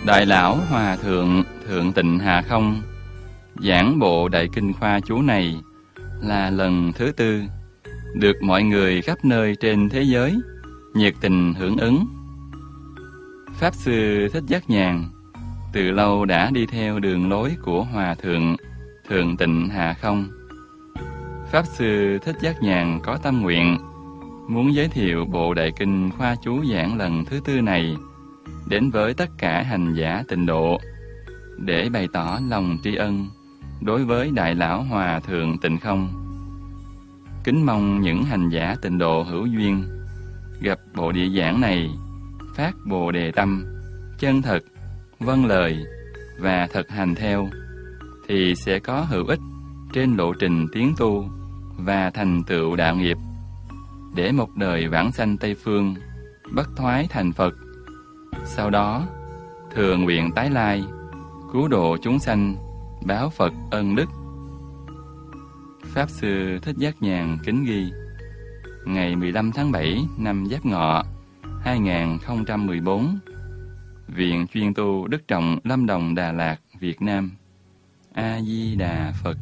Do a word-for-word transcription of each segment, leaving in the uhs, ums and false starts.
Đại lão Hòa Thượng Thượng Tịnh Hà Không giảng bộ Đại Kinh Khoa Chú này là lần thứ tư, được mọi người khắp nơi trên thế giới nhiệt tình hưởng ứng. Pháp Sư Thích Giác Nhàn từ lâu đã đi theo đường lối của Hòa Thượng Thượng Tịnh Hà Không. Pháp Sư Thích Giác Nhàn có tâm nguyện muốn giới thiệu bộ Đại Kinh Khoa Chú giảng lần thứ tư này đến với tất cả hành giả tịnh độ, để bày tỏ lòng tri ân đối với Đại lão Hòa Thượng Tịnh Không. Kính mong những hành giả tịnh độ hữu duyên gặp bộ địa giảng này phát bồ đề tâm, chân thật, vâng lời và thực hành theo, thì sẽ có hữu ích trên lộ trình tiến tu và thành tựu đạo nghiệp, để một đời vãng sanh Tây Phương bất thoái thành Phật. Sau đó thường nguyện tái lai, cứu độ chúng sanh, báo Phật ân đức. Pháp Sư Thích Giác Nhàn kính ghi: ngày mười lăm tháng bảy năm Giáp Ngọ hai nghìn không trăm mười bốn, Viện Chuyên tu Đức Trọng, Lâm Đồng, Đà Lạt, Việt Nam. A Di Đà Phật.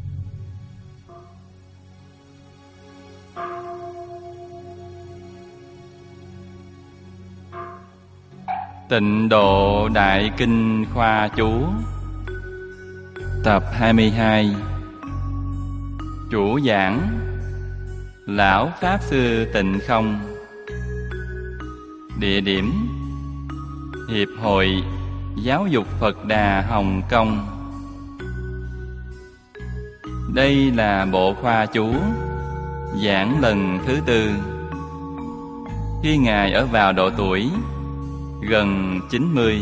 Tịnh độ Đại Kinh Khoa Chú tập hai mươi hai. Chủ giảng Lão Pháp Sư Tịnh Không. Địa điểm Hiệp hội Giáo dục Phật Đà Hồng Kông. Đây là bộ khoa chú giảng lần thứ tư, khi Ngài ở vào độ tuổi gần chín mươi.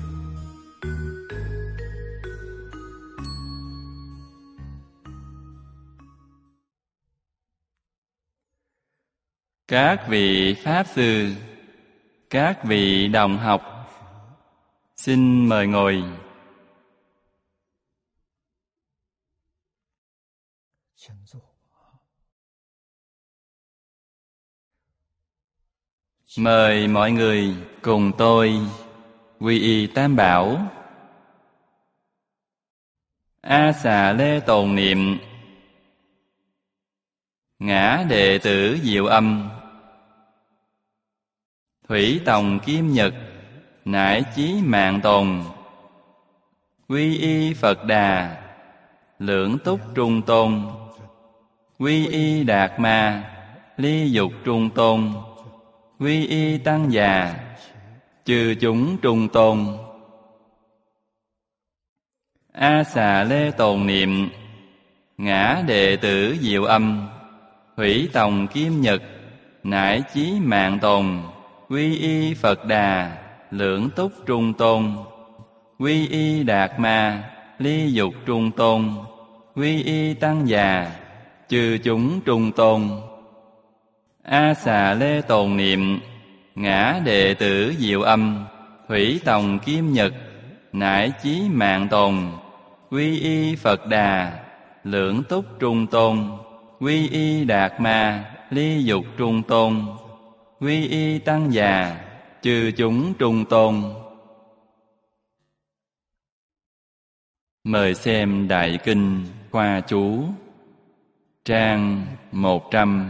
Các vị Pháp Sư, các vị đồng học, xin mời ngồi. Mời mọi người cùng tôi quy y Tam Bảo. A Xà Lê tồn niệm: ngã đệ tử Diệu Âm, Thủy Tòng Kim Nhật, nải chí mạng tồn. Quy y Phật Đà, lưỡng túc trung tôn. Quy y Đạt Ma, ly dục trung tôn. Quy y Tăng Già, chư chúng trung tôn. A Xà Lê tồn niệm: ngã đệ tử Diệu Âm, Thủy Tòng Kim Nhật, nải chí mạng tồn. Quy y Phật Đà, lưỡng túc trung tôn. Quy y Đạt Ma, ly dục trung tôn. Quy y Tăng Già, chư chúng trung tôn. A Xà Lê tồn niệm: ngã đệ tử Diệu Âm, Thủy Tòng Kim Nhật, nải chí mạng tồn. Quy y Phật Đà, lưỡng túc trung tôn. Quy y Đạt Ma, ly dục trung tôn. Quy y Tăng Già, chư chúng trung tôn. Mời xem Đại Kinh Khoa Chú, trang một trăm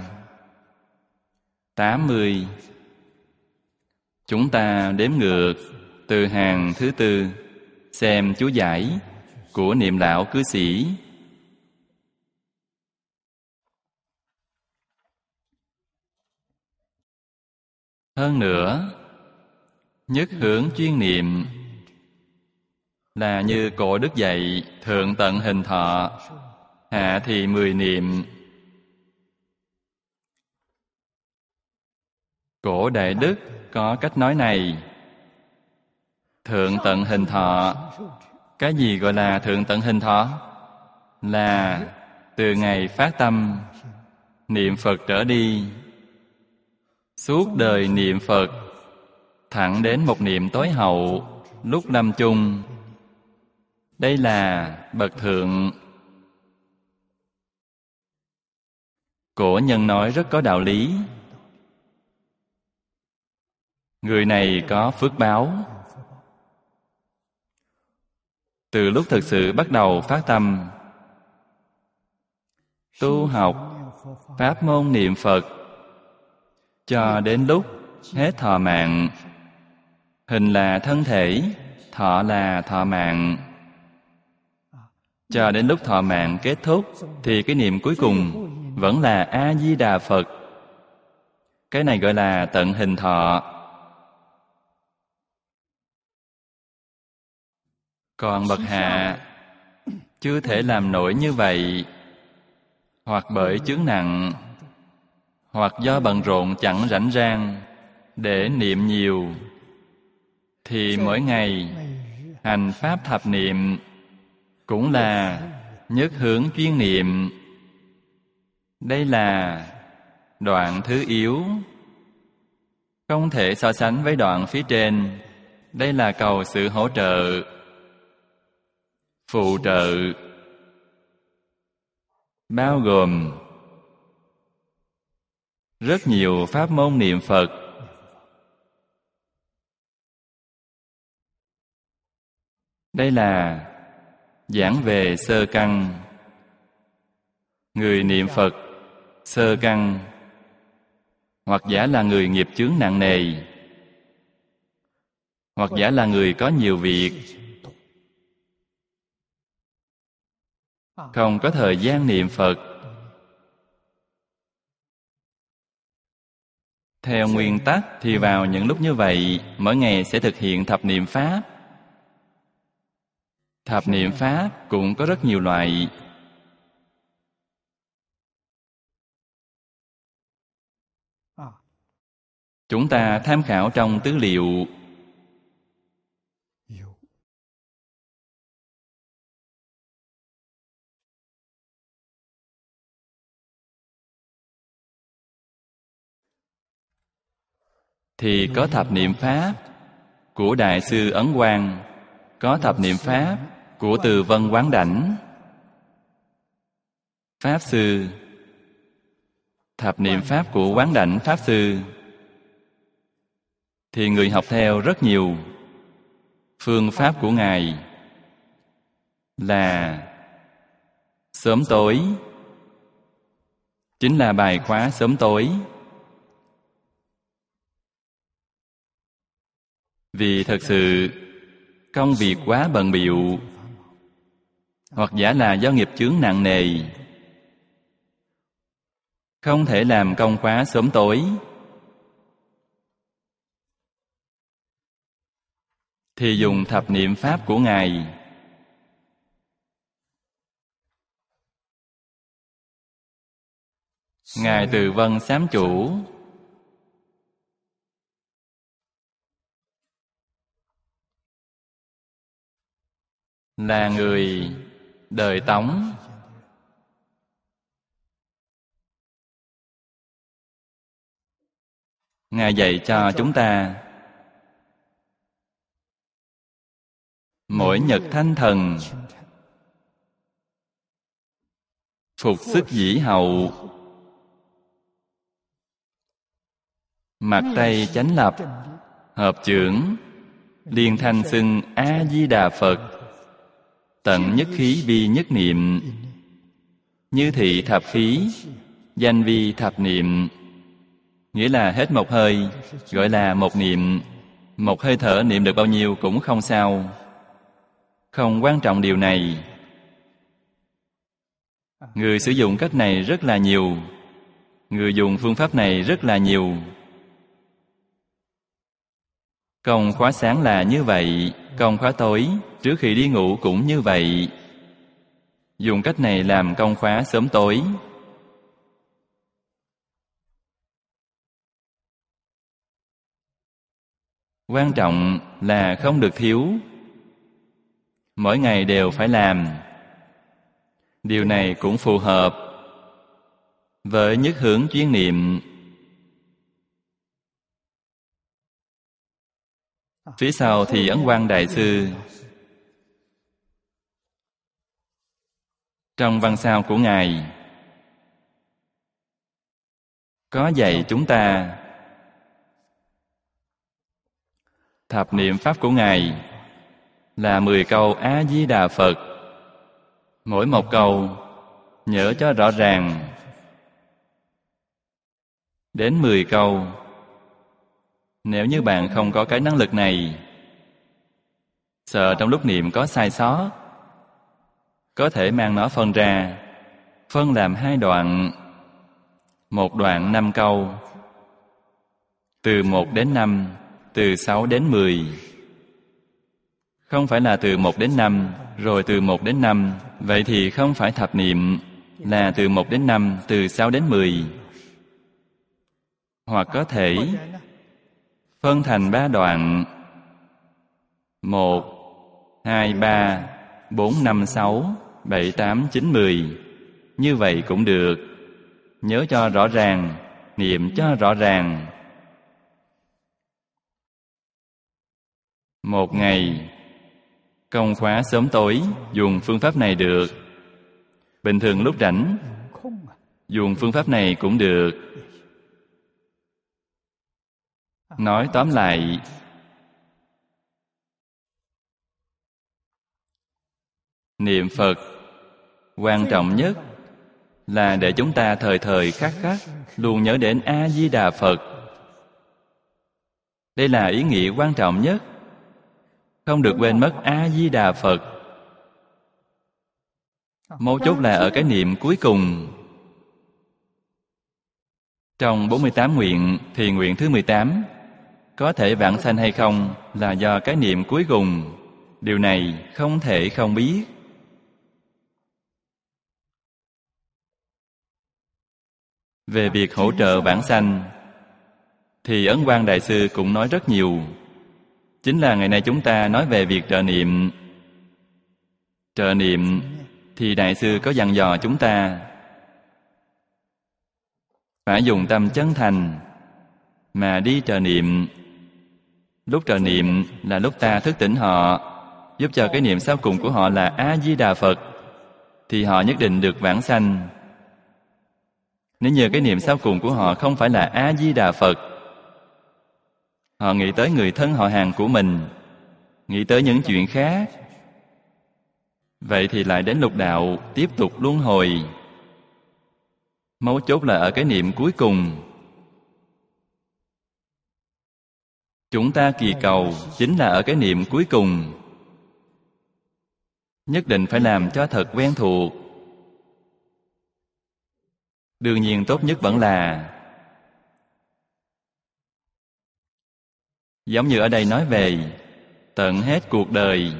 tám mươi. Chúng ta đếm ngược từ hàng thứ tư, xem chú giải của Niệm Lão Cư Sĩ. Hơn nữa, nhất hướng chuyên niệm là như cổ đức dạy: thượng tận hình thọ, hạ thì mười niệm. Cổ Đại Đức có cách nói này: thượng tận hình thọ. Cái gì gọi là thượng tận hình thọ? Là từ ngày phát tâm niệm Phật trở đi, suốt đời niệm Phật, thẳng đến một niệm tối hậu lúc lâm chung. Đây là bậc thượng. Cổ nhân nói rất có đạo lý. Người này có phước báo. từ lúc thực sự bắt đầu phát tâm tu học pháp môn niệm Phật cho đến lúc hết thọ mạng. Hình là thân thể, thọ là thọ mạng. Cho đến lúc thọ mạng kết thúc thì cái niệm cuối cùng vẫn là A-di-đà Phật. Cái này gọi là tận hình thọ. Còn bậc hạ chưa thể làm nổi như vậy, hoặc bởi chướng nặng, hoặc do bận rộn chẳng rảnh rang để niệm nhiều, thì mỗi ngày hành pháp thập niệm cũng là nhất hướng chuyên niệm. Đây là đoạn thứ yếu, không thể so sánh với đoạn phía trên. Đây là cầu sự hỗ trợ, phụ trợ, bao gồm rất nhiều pháp môn niệm Phật. Đây là giảng về sơ căn. Người niệm Phật sơ căn, hoặc giả là người nghiệp chướng nặng nề, hoặc giả là người có nhiều việc, không có thời gian niệm Phật. Theo nguyên tắc thì vào những lúc như vậy, mỗi ngày sẽ thực hiện thập niệm Pháp. Thập niệm Pháp cũng có rất nhiều loại. Chúng ta tham khảo trong tư liệu. Thì có thập niệm Pháp của Đại sư Ấn Quang, có thập niệm Pháp của Từ Vân Quán Đảnh Pháp Sư, thập niệm Pháp của Quán Đảnh Pháp Sư. Thì người học theo rất nhiều. Phương pháp của Ngài là sớm tối, chính là bài khóa sớm tối. Vì thật sự công việc quá bận bịu, hoặc giả là do nghiệp chướng nặng nề, không thể làm công khóa sớm tối, thì dùng thập niệm Pháp của Ngài. Ngài Từ Vân Sám Chủ là người đời Tống. Ngài dạy cho chúng ta mỗi nhật thanh thần, phục sức dĩ hậu, mặt tây chánh lập, hợp chưởng, liên thanh xưng A Di Đà Phật, tận nhất khí vi nhất niệm, như thị thập khí, danh vi thập niệm. Nghĩa là hết một hơi gọi là một niệm. Một hơi thở niệm được bao nhiêu cũng không sao, không quan trọng điều này. Người sử dụng cách này rất là nhiều, người dùng phương pháp này rất là nhiều. Công khóa sáng là như vậy, công khóa tối trước khi đi ngủ cũng như vậy. Dùng cách này làm công khóa sớm tối. Quan trọng là không được thiếu, mỗi ngày đều phải làm. Điều này cũng phù hợp với nhất hướng chuyên niệm. Phía sau thì Ấn Quang Đại Sư. Trong văn sao của Ngài có dạy chúng ta thập niệm Pháp của Ngài là mười câu A-di-đà Phật. Mỗi một câu nhớ cho rõ ràng. Đến mười câu. Nếu như bạn không có cái năng lực này, sợ trong lúc niệm có sai sót, có thể mang nó phân ra, phân làm hai đoạn. Một đoạn năm câu, từ một đến năm, từ sáu đến mười. Không phải là từ một đến năm, rồi từ một đến năm, vậy thì không phải thập niệm, là từ một đến năm, từ sáu đến mười. Hoặc có thể phân thành ba đoạn. Một, hai, ba, bốn, năm, sáu, bảy, tám, chín, mười. Như vậy cũng được. Nhớ cho rõ ràng, niệm cho rõ ràng. Một ngày, công khóa sớm tối, dùng phương pháp này được. Bình thường lúc rảnh, dùng phương pháp này cũng được. Nói tóm lại, niệm Phật quan trọng nhất là để chúng ta thời thời khắc khắc luôn nhớ đến A-di-đà Phật. Đây là ý nghĩa quan trọng nhất. Không được quên mất A-di-đà Phật. Mấu chốt là ở cái niệm cuối cùng. Trong bốn mươi tám nguyện thì nguyện thứ mười tám, có thể vãng sanh hay không là do cái niệm cuối cùng. Điều này không thể không biết. Về việc hỗ trợ vãng sanh thì Ấn Quang Đại Sư cũng nói rất nhiều. Chính là ngày nay chúng ta nói về việc trợ niệm. Trợ niệm thì Đại Sư có dặn dò chúng ta phải dùng tâm chân thành mà đi trợ niệm. Lúc trợ niệm là lúc ta thức tỉnh họ, giúp cho cái niệm sau cùng của họ là A-di-đà Phật, thì họ nhất định được vãng sanh. Nếu như cái niệm sau cùng của họ không phải là A-di-đà Phật, họ nghĩ tới người thân họ hàng của mình, nghĩ tới những chuyện khác, vậy thì lại đến lục đạo tiếp tục luân hồi. Mấu chốt là ở cái niệm cuối cùng. Chúng ta kỳ cầu chính là ở cái niệm cuối cùng. Nhất định phải làm cho thật quen thuộc. Đương nhiên tốt nhất vẫn là giống như ở đây nói về tận hết cuộc đời.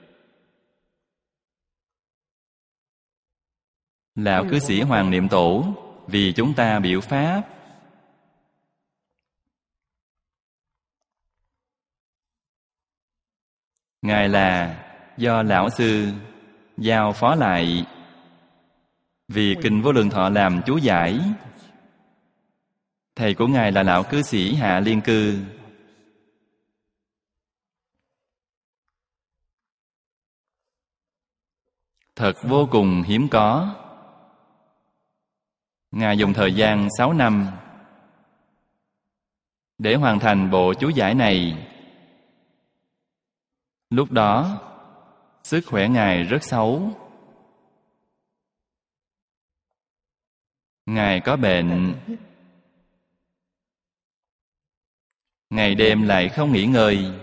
Lão cư sĩ Hoàng Niệm Tổ vì chúng ta biểu pháp. Ngài là do Lão Sư giao phó lại vì Kinh Vô Lượng Thọ làm chú giải. Thầy của Ngài là Lão cư sĩ Hạ Liên Cư. Thật vô cùng hiếm có. Ngài dùng thời gian sáu năm để hoàn thành bộ chú giải này. Lúc đó, sức khỏe Ngài rất xấu. Ngài có bệnh. Ngày đêm lại không nghỉ ngơi.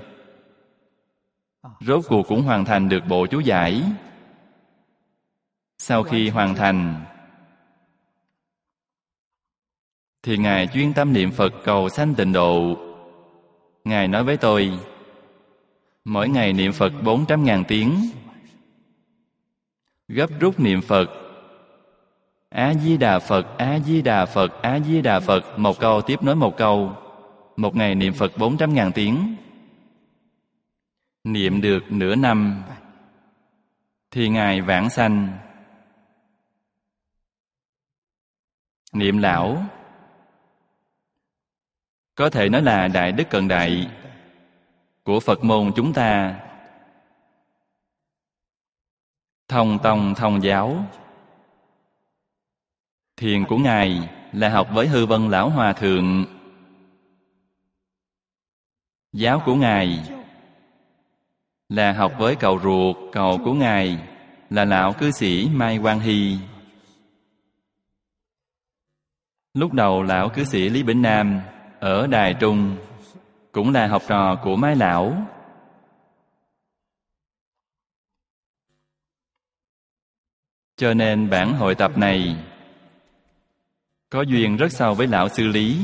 Rốt cuộc cũng hoàn thành được bộ chú giải. Sau khi hoàn thành, thì Ngài chuyên tâm niệm Phật cầu sanh tịnh độ. Ngài nói với tôi, mỗi ngày niệm Phật bốn trăm ngàn tiếng, gấp rút niệm Phật, A-di-đà Phật, A-di-đà Phật, A-di-đà Phật, một câu tiếp nối một câu. Một ngày niệm Phật bốn trăm ngàn tiếng. Niệm được nửa năm, thì Ngài vãng sanh. Niệm lão có thể nói là đại đức cận đại của Phật môn chúng ta. Thông tông thông giáo. Thiền của Ngài là học với Hư Vân Lão Hòa Thượng. Giáo của Ngài là học với cậu ruột, cậu của Ngài, là lão cư sĩ Mai Quang Hy. Lúc đầu lão cư sĩ Lý Bỉnh Nam ở Đài Trung cũng là học trò của Mai lão. Cho nên bản hội tập này có duyên rất sâu với lão sư Lý.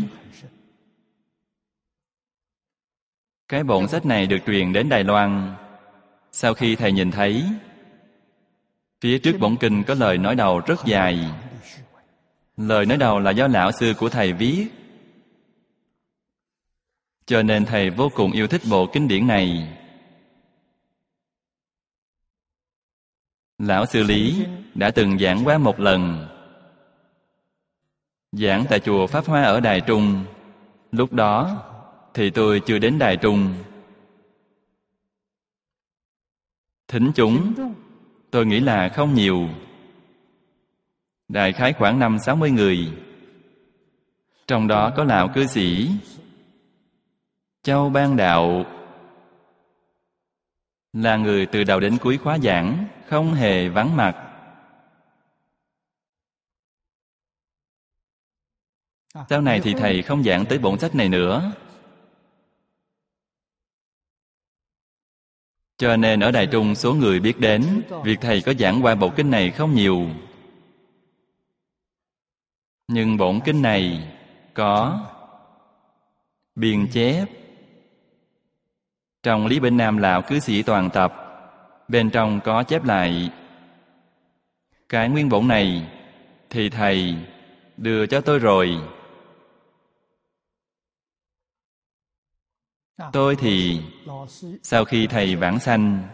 Cái bổn sách này được truyền đến Đài Loan. Sau khi thầy nhìn thấy, phía trước bổn kinh có lời nói đầu rất dài. Lời nói đầu là do lão sư của thầy viết. Cho nên thầy vô cùng yêu thích bộ kinh điển này. Lão sư Lý đã từng giảng qua một lần, giảng tại chùa Pháp Hoa ở Đài Trung. Lúc đó thì tôi chưa đến Đài Trung. Thính chúng tôi nghĩ là không nhiều, đại khái khoảng năm sáu mươi người. Trong đó có lão cư sĩ Châu Ban Đạo, là người từ đầu đến cuối khóa giảng không hề vắng mặt. Sau này thì thầy không giảng tới bổn sách này nữa. Cho nên ở Đài Trung số người biết đến việc thầy có giảng qua bộ kinh này không nhiều. Nhưng bổn kinh này có biên chép trong Lý Bỉnh Nam lão cư sĩ toàn tập. Bên trong có chép lại cái nguyên bổn này thì thầy đưa cho tôi rồi. Tôi thì sau khi thầy vãng sanh,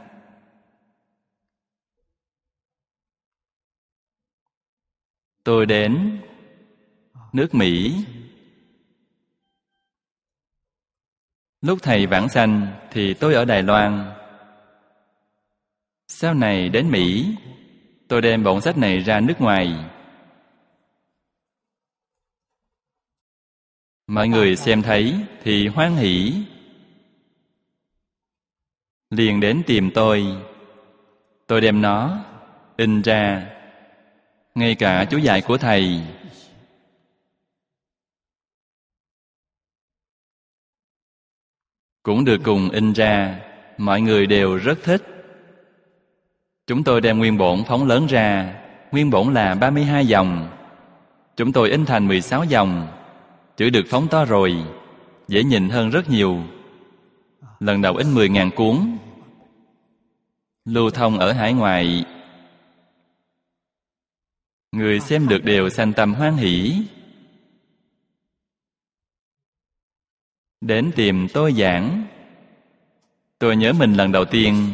tôi đến nước Mỹ. Lúc thầy vãng sanh thì tôi ở Đài Loan. Sau này đến Mỹ, tôi đem bổn sách này ra nước ngoài. Mọi người xem thấy thì hoan hỉ, liền đến tìm tôi. Tôi đem nó in ra. Ngay cả chú dạy của thầy cũng được cùng in ra. Mọi người đều rất thích. Chúng tôi đem nguyên bổn phóng lớn ra. Nguyên bổn là ba mươi hai dòng, chúng tôi in thành mười sáu dòng. Chữ được phóng to rồi, dễ nhìn hơn rất nhiều. Lần đầu in mười nghìn cuốn, lưu thông ở hải ngoại. Người xem được đều sanh tâm hoan hỷ, đến tìm tôi giảng. Tôi nhớ mình lần đầu tiên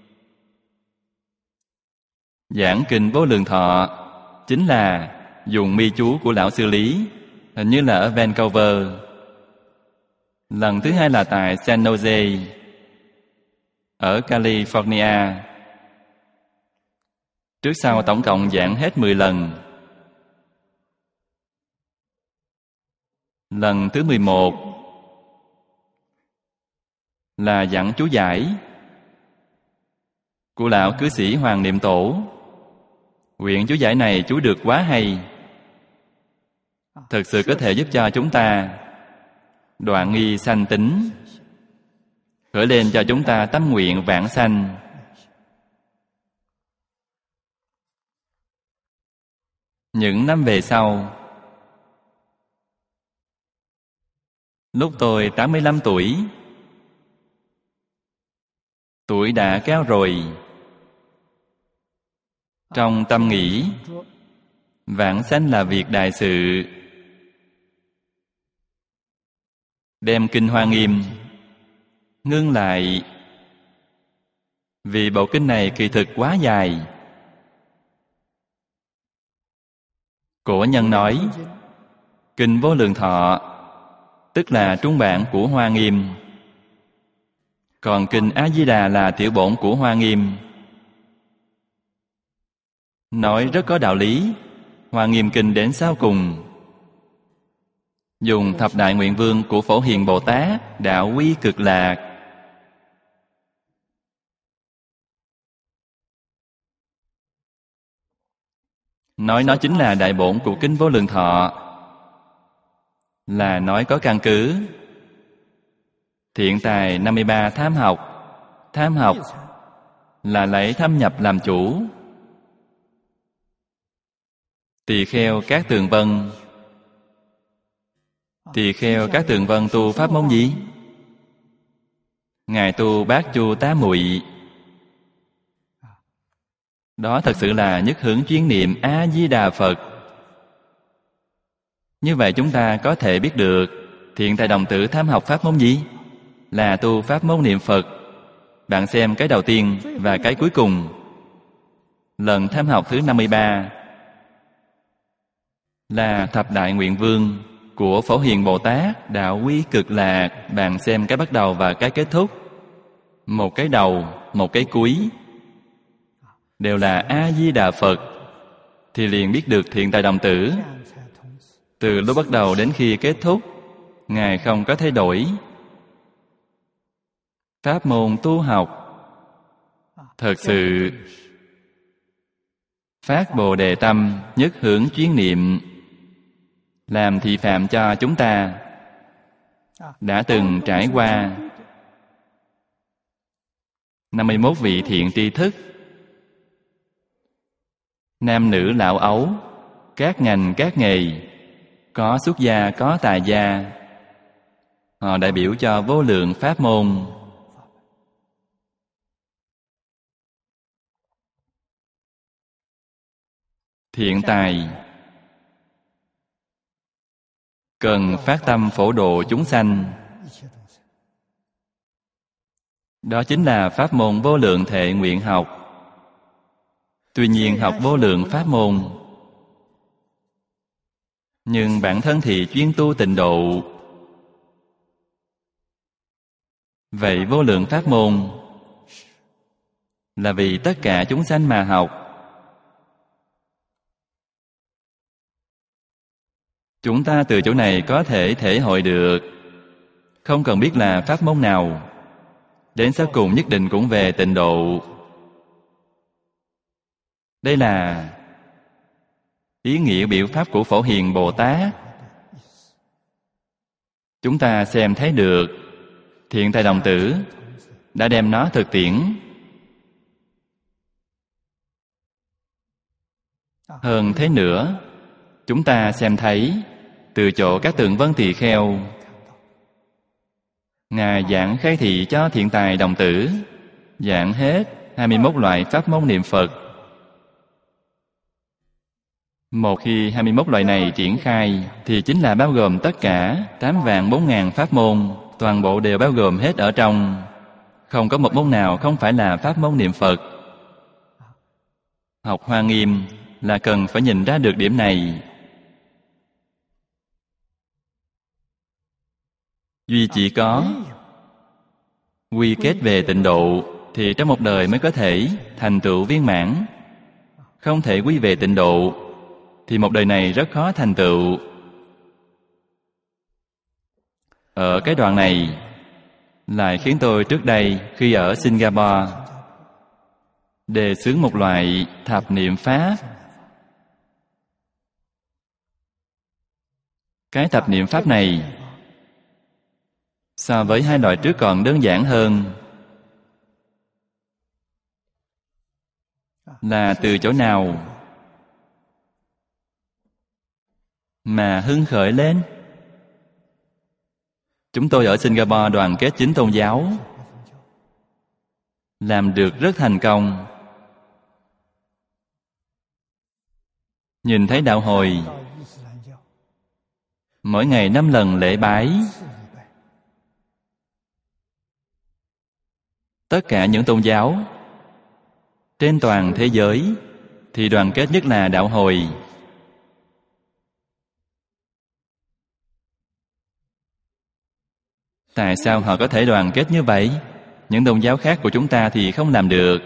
giảng kinh Vô Lượng Thọ chính là dùng mi chú của lão sư Lý, hình như là ở Vancouver. Lần thứ hai là tại San Jose ở California. Trước sau tổng cộng giảng hết mười lần. Lần thứ mười một là giảng chú giải của lão cư sĩ Hoàng Niệm Tổ. Quyển chú giải này chú được quá hay, thực sự có thể giúp cho chúng ta đoạn nghi sanh tính, khởi lên cho chúng ta tâm nguyện vãng sanh. Những năm về sau, lúc tôi tám mươi lăm tuổi, tuổi đã cao rồi, trong tâm nghĩ vãng sanh là việc đại sự, đem kinh Hoa Nghiêm ngưng lại. Vì bộ kinh này kỳ thực quá dài. Cổ nhân nói kinh Vô Lượng Thọ tức là trung bản của Hoa Nghiêm, còn kinh A Di Đà là tiểu bổn của Hoa Nghiêm. Nói rất có đạo lý. Hoa Nghiêm kinh đến sau cùng dùng thập đại nguyện vương của Phổ Hiền Bồ Tát đạo quy cực lạc. nói nó chính là đại bổn của Kinh Vô Lượng Thọ, là nói có căn cứ. Thiện tài năm mươi ba tham học. Tham học là lấy thâm nhập làm chủ. Tỳ kheo Các Tường Vân. Tỳ kheo Các Tường Vân tu pháp môn gì? Ngài tu Bát Chu Tá Muội. Đó thật sự là nhất hướng chuyên niệm A-di-đà Phật. Như vậy chúng ta có thể biết được thiện tài đồng tử tham học pháp môn gì? Là tu pháp môn niệm Phật. Bạn xem cái đầu tiên và cái cuối cùng. Lần tham học thứ năm mươi ba là Thập Đại Nguyện Vương của Phổ Hiền Bồ Tát Đạo Quy Cực Lạc. Bạn xem cái bắt đầu và cái kết thúc. Một cái đầu, một cái cuối, đều là A-di-đà Phật, thì liền biết được thiện tài đồng tử. Từ lúc bắt đầu đến khi kết thúc, Ngài không có thay đổi. Pháp môn tu học thật sự phát Bồ Đề tâm, nhất hướng chuyên niệm, làm thị phạm cho chúng ta đã từng trải qua năm mươi mốt vị thiện tri thức, nam nữ lão ấu, các ngành các nghề, có xuất gia có tài gia. Họ đại biểu cho vô lượng pháp môn. Thiện tài cần phát tâm phổ độ chúng sanh. Đó chính là pháp môn vô lượng thệ nguyện học. Tuy nhiên học vô lượng pháp môn, nhưng bản thân thì chuyên tu tịnh độ. Vậy vô lượng pháp môn là vì tất cả chúng sanh mà học. Chúng ta từ chỗ này có thể thể hội được, không cần biết là pháp môn nào, đến sau cùng nhất định cũng về tịnh độ. Đây là ý nghĩa biểu pháp của Phổ Hiền Bồ Tát. Chúng ta xem thấy được thiện tài đồng tử đã đem nó thực tiễn. Hơn thế nữa, chúng ta xem thấy từ chỗ Các Tường Vân Tỳ Kheo, Ngài giảng khai thị cho thiện tài đồng tử, giảng hết hai mươi mốt loại pháp môn niệm Phật. Một khi hai mươi mốt loại này triển khai thì chính là bao gồm tất cả tám vạn bốn ngàn pháp môn, toàn bộ đều bao gồm hết ở trong. Không có một môn nào không phải là pháp môn niệm Phật. Học Hoa Nghiêm là cần phải nhìn ra được điểm này. Duy chỉ có quy kết về tịnh độ thì trong một đời mới có thể thành tựu viên mãn. Không thể quy về tịnh độ thì một đời này rất khó thành tựu. Ở cái đoạn này lại khiến tôi trước đây khi ở Singapore đề xướng một loại thập niệm pháp. Cái thập niệm pháp này so với hai loại trước còn đơn giản hơn. Là từ chỗ nào mà hưng khởi lên? Chúng tôi ở Singapore đoàn kết chính tôn giáo, làm được rất thành công. Nhìn thấy đạo hồi mỗi ngày năm lần lễ bái. Tất cả những tôn giáo trên toàn thế giới thì đoàn kết nhất là đạo hồi. Tại sao họ có thể đoàn kết như vậy? Những tôn giáo khác của chúng ta thì không làm được.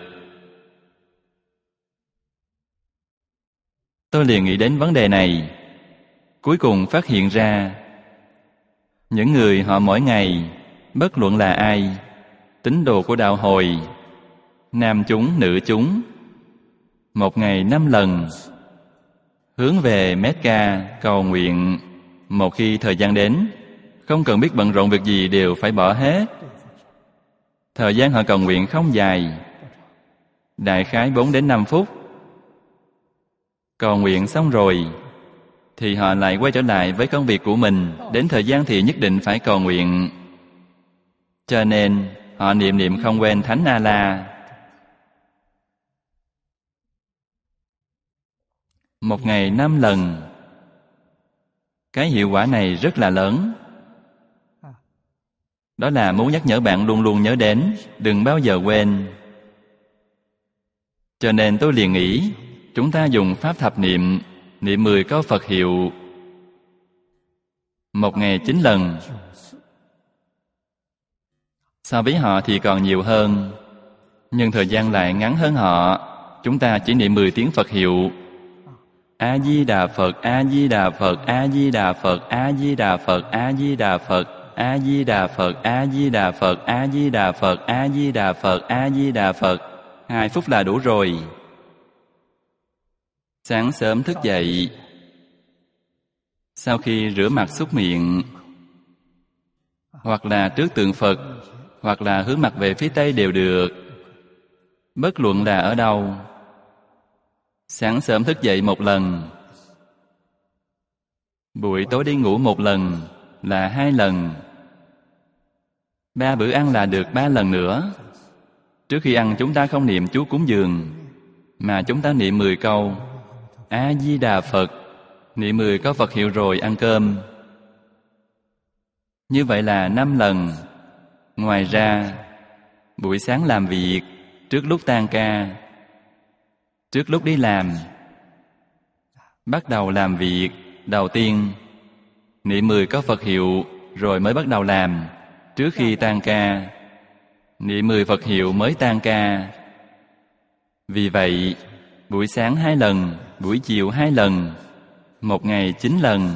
Tôi liền nghĩ đến vấn đề này. Cuối cùng phát hiện ra những người họ mỗi ngày, bất luận là ai, tín đồ của đạo hồi, nam chúng, nữ chúng, một ngày năm lần hướng về Mecca cầu nguyện. Một khi thời gian đến, không cần biết bận rộn việc gì đều phải bỏ hết. Thời gian họ cầu nguyện không dài, đại khái bốn đến năm phút. Cầu nguyện xong rồi thì họ lại quay trở lại với công việc của mình. Đến thời gian thì nhất định phải cầu nguyện. Cho nên họ niệm niệm không quên Thánh A-la. Một ngày năm lần. Cái hiệu quả này rất là lớn. Đó là muốn nhắc nhở bạn luôn luôn nhớ đến, đừng bao giờ quên. Cho nên tôi liền nghĩ, chúng ta dùng pháp thập niệm, niệm mười câu Phật hiệu, một ngày chín lần. So với họ thì còn nhiều hơn, nhưng thời gian lại ngắn hơn họ. Chúng ta chỉ niệm mười tiếng Phật hiệu: A-di-đà Phật, A-di-đà Phật, A-di-đà Phật, A-di-đà Phật, A-di-đà Phật, A-di-đà Phật, A-di-đà Phật, A-di-đà Phật, A-di-đà Phật, A-di-đà Phật. Hai phút là đủ rồi. Sáng sớm thức dậy, sau khi rửa mặt súc miệng, hoặc là trước tượng Phật, hoặc là hướng mặt về phía Tây đều được. Bất luận là ở đâu, sáng sớm thức dậy một lần, buổi tối đi ngủ một lần, là hai lần. Ba bữa ăn là được ba lần nữa. Trước khi ăn chúng ta không niệm chú cúng dường, mà chúng ta niệm mười câu A-di-đà Phật, niệm mười câu Phật hiệu rồi ăn cơm. Như vậy là năm lần. Ngoài ra, buổi sáng làm việc, trước lúc tan ca, trước lúc đi làm, bắt đầu làm việc, đầu tiên niệm mười câu Phật hiệu rồi mới bắt đầu làm. Trước khi tan ca, niệm mười Phật hiệu mới tan ca. Vì vậy, buổi sáng hai lần, buổi chiều hai lần, một ngày chín lần.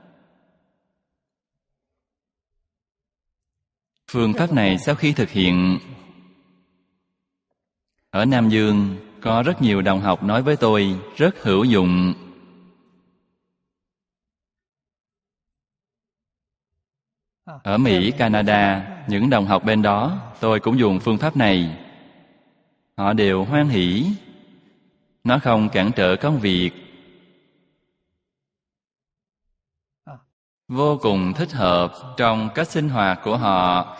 Phương pháp này sau khi thực hiện, ở Nam Dương có rất nhiều đồng học nói với tôi rất hữu dụng. Ở Mỹ, Canada, những đồng học bên đó, tôi cũng dùng phương pháp này. Họ đều hoan hỉ. Nó không cản trở công việc. Vô cùng thích hợp trong cách sinh hoạt của họ.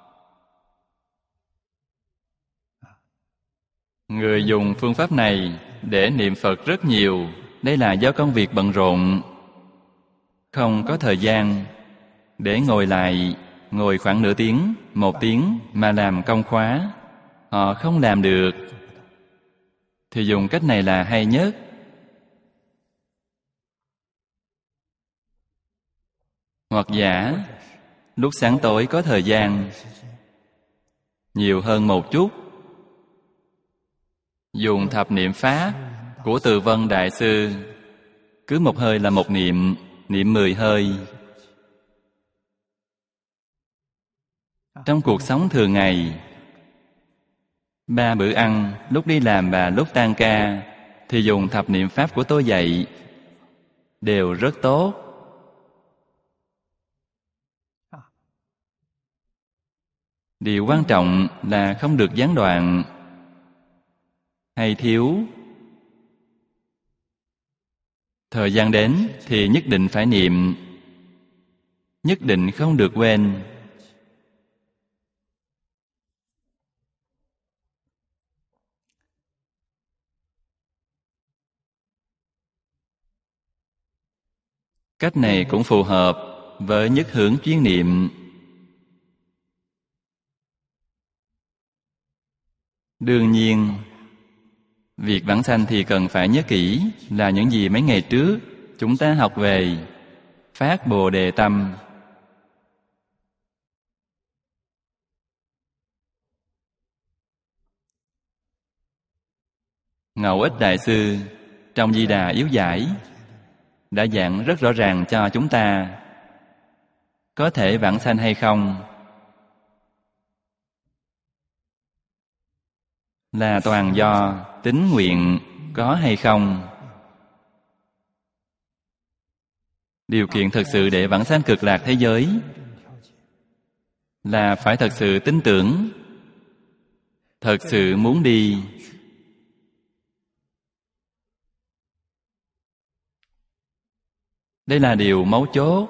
Người dùng phương pháp này để niệm Phật rất nhiều. Đây là do công việc bận rộn, không có thời gian để ngồi lại, ngồi khoảng nửa tiếng, một tiếng mà làm công khóa. Họ không làm được. Thì dùng cách này là hay nhất. Hoặc giả, lúc sáng tối có thời gian nhiều hơn một chút, dùng thập niệm Pháp của Từ Vân Đại Sư. Cứ một hơi là một niệm, niệm mười hơi. Trong cuộc sống thường ngày, ba bữa ăn, lúc đi làm và lúc tan ca, thì dùng thập niệm Pháp của tôi dạy, đều rất tốt. Điều quan trọng là không được gián đoạn hay thiếu. Thời gian đến thì nhất định phải niệm, nhất định không được quên. Cách này cũng phù hợp với nhất hướng chuyên niệm. Đương nhiên, việc vãng sanh thì cần phải nhớ kỹ là những gì mấy ngày trước chúng ta học về phát Bồ Đề tâm. Ngẫu Ích Đại Sư trong Di Đà Yếu Giải đã giảng rất rõ ràng cho chúng ta có thể vãng sanh hay không là toàn do tín nguyện có hay không. Điều kiện thật sự để vãng sanh cực lạc thế giới là phải thật sự tin tưởng, thật sự muốn đi. Đây là điều mấu chốt.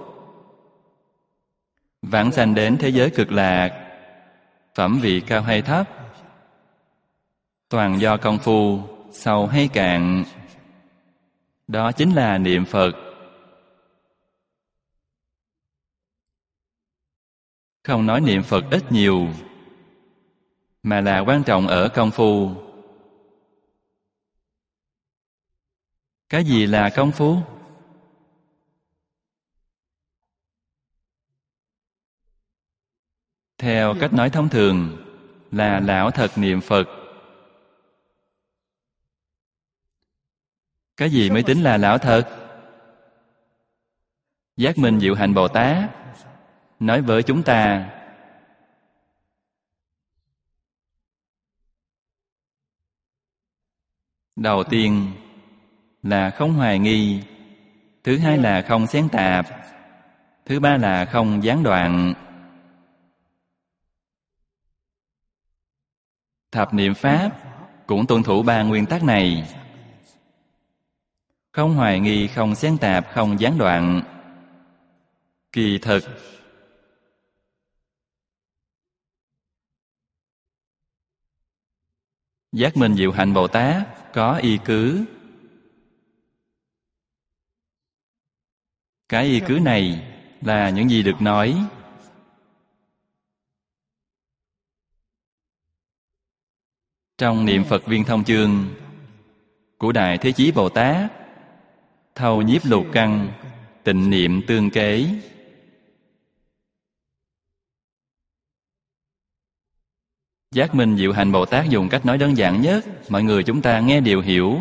Vãng sanh đến thế giới cực lạc, phẩm vị cao hay thấp, toàn do công phu, sâu hay cạn. Đó chính là niệm Phật. Không nói niệm Phật ít nhiều, mà là quan trọng ở công phu. Cái gì là công phu? Theo cách nói thông thường là lão thật niệm Phật. Cái gì mới tính là lão thật? Giác Minh Diệu Hạnh Bồ Tát nói với chúng ta, đầu tiên là không hoài nghi, thứ hai là không xén tạp, thứ ba là không gián đoạn. Thập niệm Pháp cũng tuân thủ ba nguyên tắc này: không hoài nghi, không xén tạp, không gián đoạn. Kỳ thực Giác Minh Diệu Hạnh Bồ Tát có y cứ. Cái y cứ này là những gì được nói trong Niệm Phật Viên Thông Chương của Đại Thế Chí Bồ Tát: thâu nhiếp lục căn, tịnh niệm tương kế. Giác Minh Diệu Hạnh Bồ Tát dùng cách nói đơn giản nhất, mọi người chúng ta nghe đều hiểu.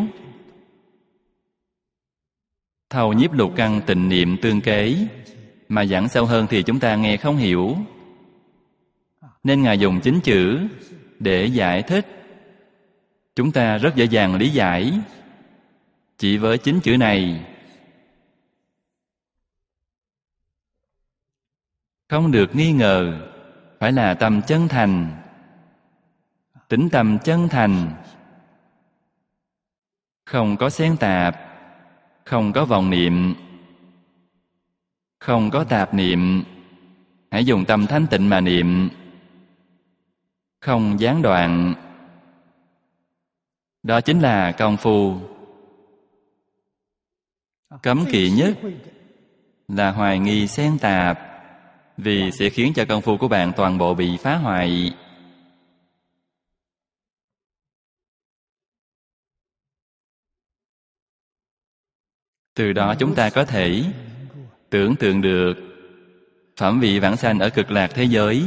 Thâu nhiếp lục căn, tịnh niệm tương kế. Mà giảng sâu hơn thì chúng ta nghe không hiểu, nên Ngài dùng chính chữ để giải thích. Chúng ta rất dễ dàng lý giải chỉ với chính chữ này. Không được nghi ngờ, phải là tâm chân thành. Tính tâm chân thành, không có xen tạp, không có vọng niệm, không có tạp niệm. Hãy dùng tâm thanh tịnh mà niệm, không gián đoạn. Đó chính là công phu. Cấm kỵ nhất là hoài nghi xen tạp, vì sẽ khiến cho công phu của bạn toàn bộ bị phá hoại. Từ đó chúng ta có thể tưởng tượng được phẩm vị vãng sanh ở cực lạc thế giới.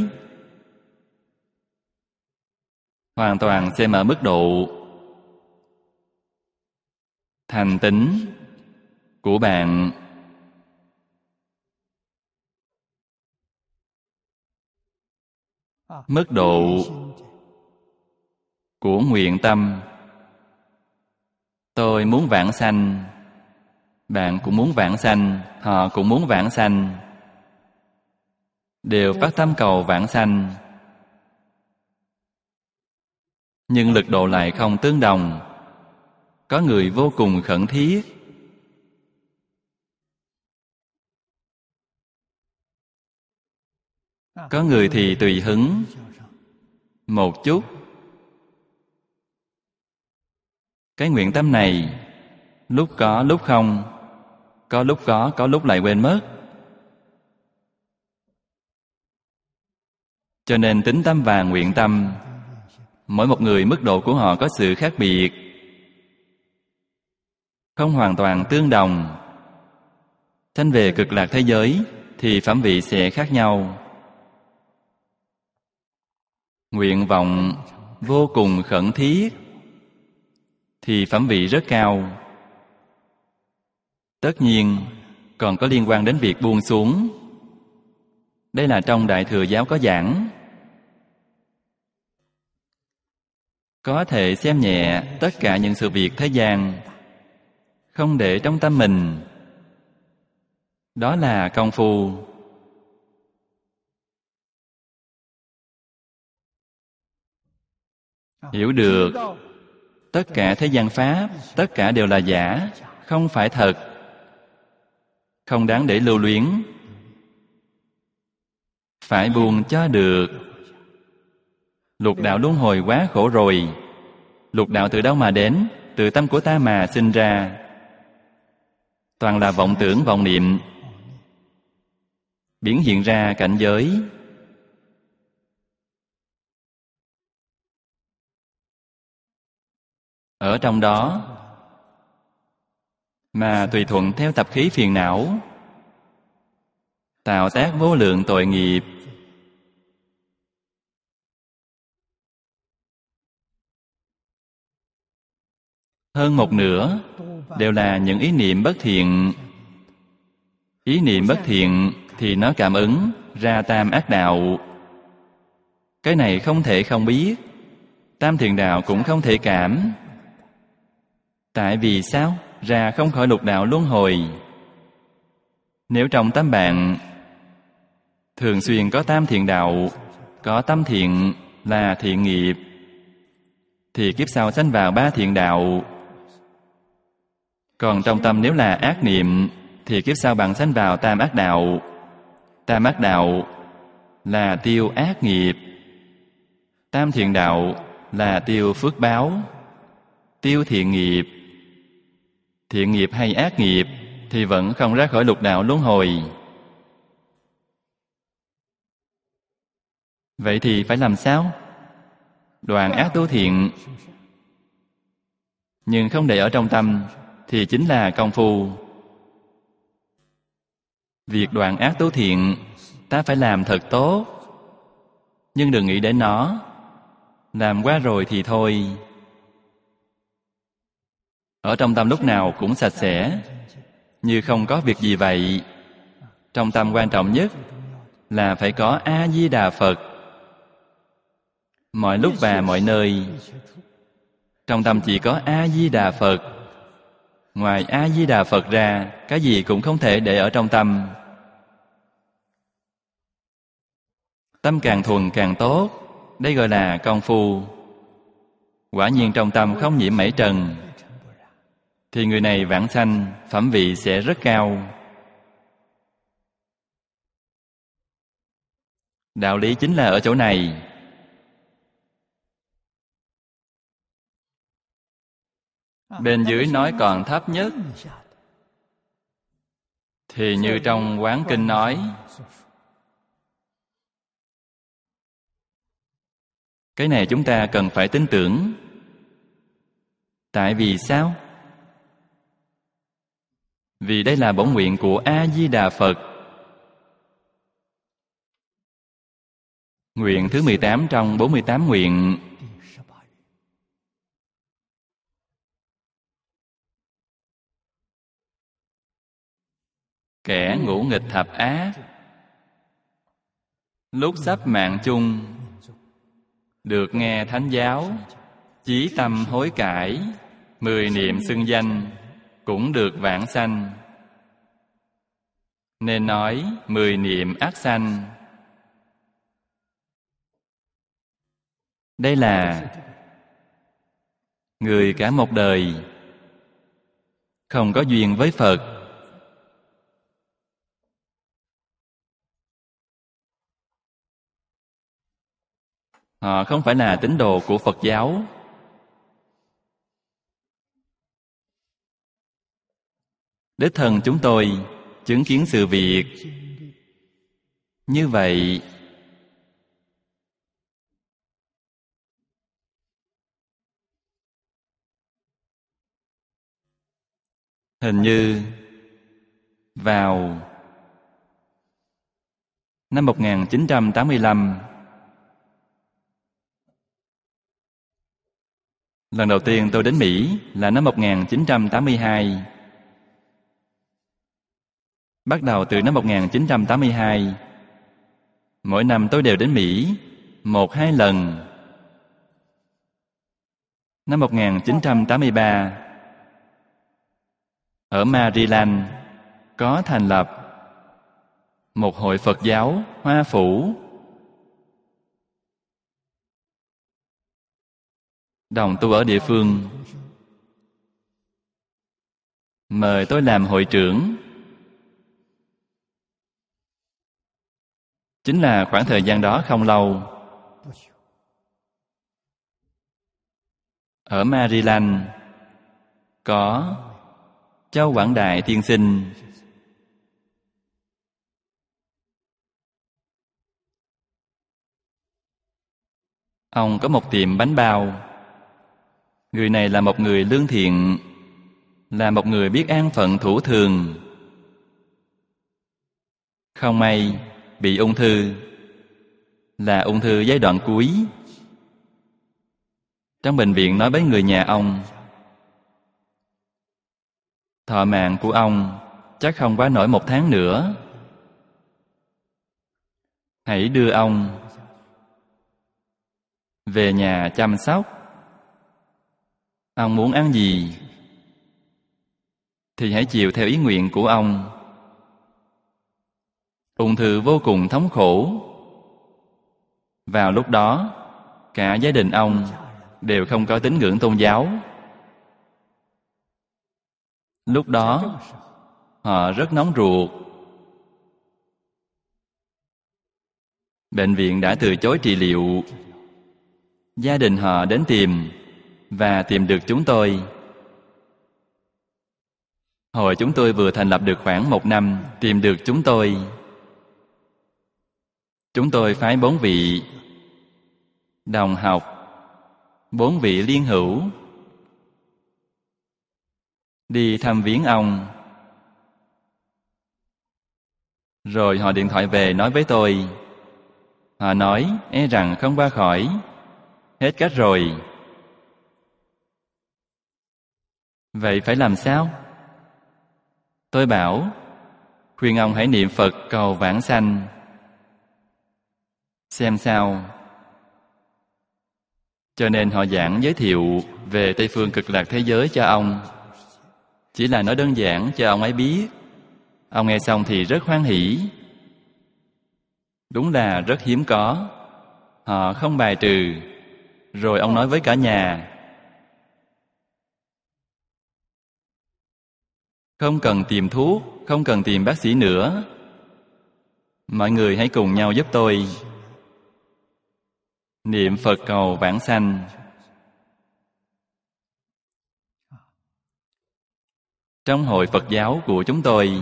Hoàn toàn xem ở mức độ thành tín của bạn. Mức độ của nguyện tâm. Tôi muốn vãng sanh, bạn cũng muốn vãng sanh, họ cũng muốn vãng sanh, đều phát tâm cầu vãng sanh, nhưng lực độ lại không tương đồng. Có người vô cùng khẩn thiết, có người thì tùy hứng một chút. Cái nguyện tâm này lúc có lúc không, có lúc có, có lúc lại quên mất. Cho nên tính tâm và nguyện tâm, mỗi một người mức độ của họ có sự khác biệt, không hoàn toàn tương đồng. Sanh về cực lạc thế giới thì phẩm vị sẽ khác nhau. Nguyện vọng vô cùng khẩn thiết thì phẩm vị rất cao. Tất nhiên còn có liên quan đến việc buông xuống. Đây là trong Đại Thừa Giáo có giảng. Có thể xem nhẹ tất cả những sự việc thế gian, không để trong tâm mình. Đó là công phu. Hiểu được tất cả thế gian pháp, tất cả đều là giả, không phải thật, không đáng để lưu luyến. Phải buông cho được. Lục đạo luân hồi quá khổ rồi. Lục đạo từ đâu mà đến? Từ tâm của ta mà sinh ra. Toàn là vọng tưởng vọng niệm, biến hiện ra cảnh giới. Ở trong đó mà tùy thuận theo tập khí phiền não, tạo tác vô lượng tội nghiệp. Hơn một nửa đều là những ý niệm bất thiện. Ý niệm bất thiện thì nó cảm ứng ra tam ác đạo. Cái này không thể không biết. Tam thiện đạo cũng không thể cảm. Tại vì sao? Ra không khỏi lục đạo luân hồi. Nếu trong tâm bạn thường xuyên có tam thiện đạo, có tâm thiện là thiện nghiệp, thì kiếp sau sanh vào ba thiện đạo. Còn trong tâm nếu là ác niệm, thì kiếp sau bạn sanh vào tam ác đạo. Tam ác đạo là tiêu ác nghiệp. Tam thiện đạo là tiêu phước báo, tiêu thiện nghiệp. Thiện nghiệp hay ác nghiệp thì vẫn không ra khỏi lục đạo luân hồi. Vậy thì phải làm sao? Đoạn ác tu thiện, nhưng không để ở trong tâm, thì chính là công phu. Việc đoạn ác tu thiện ta phải làm thật tốt, nhưng đừng nghĩ đến nó. Làm qua rồi thì thôi. Ở trong tâm lúc nào cũng sạch sẽ, như không có việc gì vậy. Trong tâm quan trọng nhất là phải có A-di-đà Phật. Mọi lúc và mọi nơi, trong tâm chỉ có A-di-đà Phật. Ngoài A-di-đà Phật ra, cái gì cũng không thể để ở trong tâm. Tâm càng thuần càng tốt. Đây gọi là công phu. Quả nhiên trong tâm không nhiễm mảy trần, thì người này vãng sanh, phẩm vị sẽ rất cao. Đạo lý chính là ở chỗ này. Bên dưới nói còn thấp nhất, thì như trong Quán Kinh nói, cái này chúng ta cần phải tin tưởng. Tại vì sao? Vì đây là bổn nguyện của A-di-đà Phật. Nguyện thứ mười tám trong bốn mươi tám nguyện. Kẻ ngũ nghịch thập ác, lúc sắp mạng chung, được nghe thánh giáo, chí tâm hối cải, mười niệm xưng danh, cũng được vãng sanh. Nên nói mười niệm ác sanh. Đây là người cả một đời không có duyên với Phật. Họ không phải là tín đồ của Phật giáo. Đích thân chúng tôi chứng kiến sự việc như vậy. Hình như vào năm một nghìn chín trăm tám mươi lăm, lần đầu tiên tôi đến Mỹ là năm một nghìn chín trăm tám mươi hai. Bắt đầu từ năm một nghìn chín trăm tám mươi hai, mỗi năm tôi đều đến Mỹ một hai lần. Năm một nghìn chín trăm tám mươi ba, ở Maryland có thành lập một hội Phật giáo Hoa Phủ. Đồng tu ở địa phương mời tôi làm hội trưởng. Chính là khoảng thời gian đó không lâu, ở Maryland có Châu Quảng Đại tiên sinh. Ông có một tiệm bánh bao. Người này là một người lương thiện, là một người biết an phận thủ thường. Không may bị ung thư, là ung thư giai đoạn cuối. Trong bệnh viện nói với người nhà ông, thọ mạng của ông chắc không quá nổi một tháng nữa. Hãy đưa ông về nhà chăm sóc. Ông muốn ăn gì thì hãy chịu theo ý nguyện của ông. Ung thư vô cùng thống khổ. Vào lúc đó, cả gia đình ông đều không có tín ngưỡng tôn giáo. Lúc đó, họ rất nóng ruột. Bệnh viện đã từ chối trị liệu. Gia đình họ đến tìm và tìm được chúng tôi. Hồi chúng tôi vừa thành lập được khoảng một năm, tìm được chúng tôi. Chúng tôi phái bốn vị đồng học, bốn vị liên hữu đi thăm viếng ông. Rồi họ điện thoại về nói với tôi. Họ nói e rằng không qua khỏi, hết cách rồi. Vậy phải làm sao? Tôi bảo, khuyên ông hãy niệm Phật cầu vãng sanh. Xem sao. Cho nên họ giảng giới thiệu về Tây phương cực lạc thế giới cho ông. Chỉ là nói đơn giản cho ông ấy biết. Ông nghe xong thì rất hoan hỉ. Đúng là rất hiếm có. Họ không bài trừ. Rồi ông nói với cả nhà, không cần tìm thuốc, không cần tìm bác sĩ nữa. Mọi người hãy cùng nhau giúp tôi niệm Phật cầu vãng sanh. Trong hội Phật giáo của chúng tôi,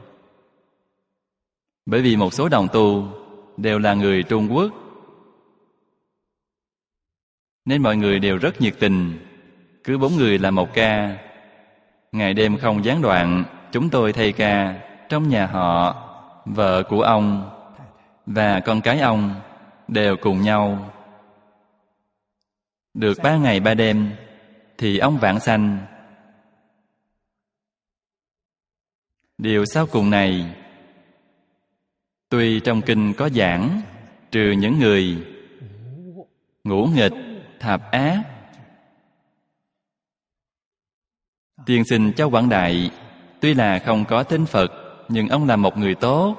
bởi vì một số đồng tu đều là người Trung Quốc, nên mọi người đều rất nhiệt tình. Cứ bốn người làm một ca, ngày đêm không gián đoạn. Chúng tôi thay ca trong nhà họ, vợ của ông và con cái ông đều cùng nhau. Được ba ngày ba đêm thì ông vãng sanh. Điều sau cùng này, tuy trong kinh có giảng, trừ những người ngũ nghịch, thập ác. Tiên sinh Châu Quảng Đại tuy là không có tin Phật, nhưng ông là một người tốt.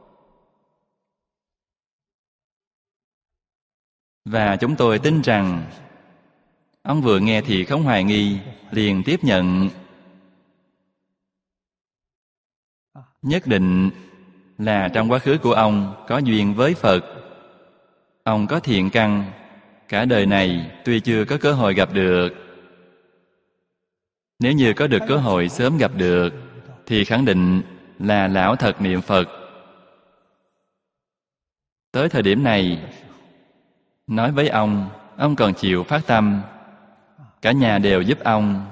Và chúng tôi tin rằng ông vừa nghe thì không hoài nghi, liền tiếp nhận. Nhất định là trong quá khứ của ông có duyên với Phật. Ông có thiện căn, cả đời này tuy chưa có cơ hội gặp được. Nếu như có được cơ hội sớm gặp được, thì khẳng định là lão thật niệm Phật. Tới thời điểm này, nói với ông, ông còn chịu phát tâm. Cả nhà đều giúp ông.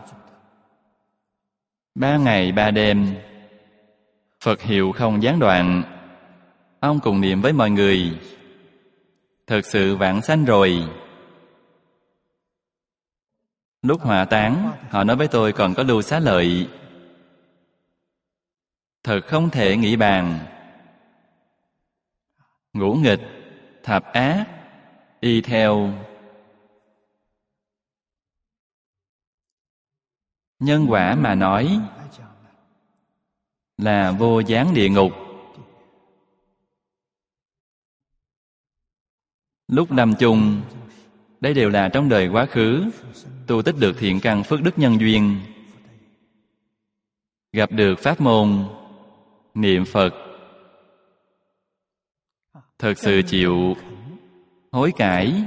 Ba ngày ba đêm, Phật hiệu không gián đoạn. Ông cùng niệm với mọi người. Thực sự vãng sanh rồi. Lúc hỏa táng, họ nói với tôi còn có lưu xá lợi. Thật không thể nghĩ bàn. Ngũ nghịch, thập ác, y theo nhân quả mà nói là vô gián địa ngục. lúc lâm chung. Đây đều là trong đời quá khứ tu tích được thiện căn phước đức nhân duyên, gặp được pháp môn niệm Phật, thật sự chịu hối cải,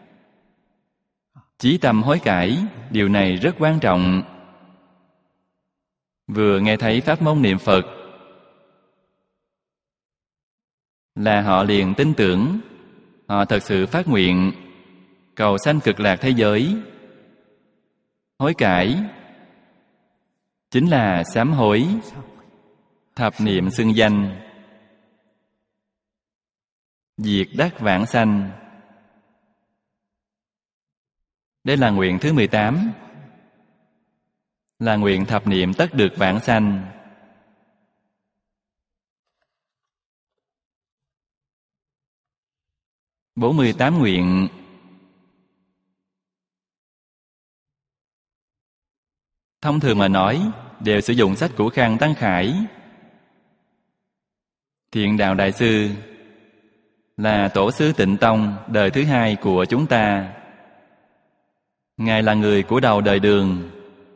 chí tâm hối cải. Điều này rất quan trọng. Vừa nghe thấy pháp môn niệm Phật là họ liền tin tưởng, họ thật sự phát nguyện cầu sanh cực lạc thế giới. Hối cải chính là sám hối, thập niệm xưng danh, diệt đắc vãng sanh. Đây là nguyện thứ mười tám, là nguyện thập niệm tất được vãng sanh. bốn mươi tám nguyện thông thường mà nói đều sử dụng sách của Khang Tăng Khải. Thiện Đạo Đại Sư là tổ sư Tịnh Tông đời thứ hai của chúng ta. Ngài là người của đầu đời Đường.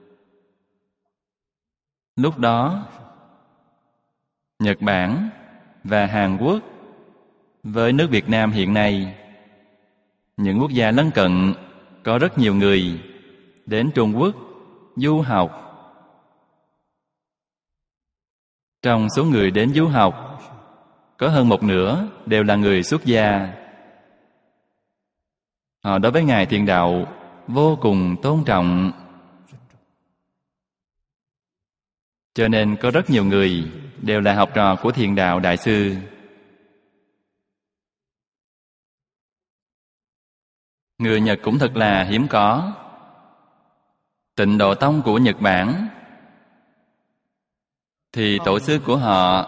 Lúc đó Nhật Bản và Hàn Quốc với nước Việt Nam hiện nay, những quốc gia lân cận, có rất nhiều người đến Trung Quốc du học. Trong số người đến du học, có hơn một nửa đều là người xuất gia. Họ đối với Ngài Thiện Đạo vô cùng tôn trọng. Cho nên có rất nhiều người đều là học trò của Thiện Đạo Đại Sư. Người Nhật cũng thật là hiếm có. Tịnh Độ Tông của Nhật Bản thì tổ sư của họ,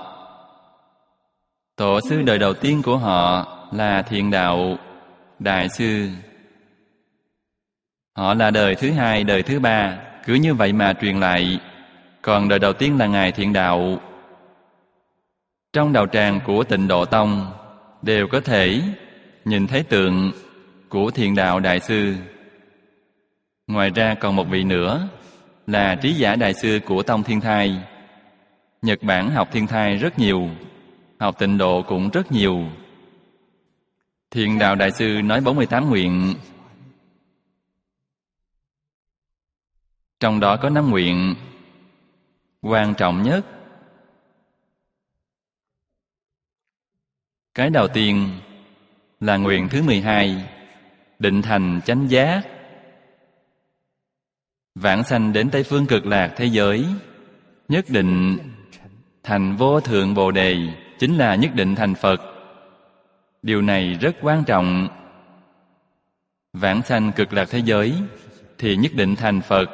tổ sư đời đầu tiên của họ là Thiện Đạo Đại Sư. Họ là đời thứ hai, đời thứ ba, cứ như vậy mà truyền lại. Còn đời đầu tiên là Ngài Thiện Đạo. Trong đạo tràng của Tịnh Độ Tông đều có thể nhìn thấy tượng của Thiện Đạo Đại Sư. Ngoài ra còn một vị nữa là Trí Giả Đại Sư của Tông Thiên Thai. Nhật Bản học Thiên Thai rất nhiều, học Tịnh Độ cũng rất nhiều. Thiện Đạo Đại Sư nói bốn mươi tám nguyện, trong đó có năm nguyện quan trọng nhất. Cái đầu tiên là nguyện thứ mười hai, định thành chánh giác, vãng sanh đến Tây Phương Cực Lạc thế giới, nhất định thành vô thượng Bồ Đề, chính là nhất định thành Phật. Điều này rất quan trọng. Vãng sanh Cực Lạc thế giới thì nhất định thành Phật.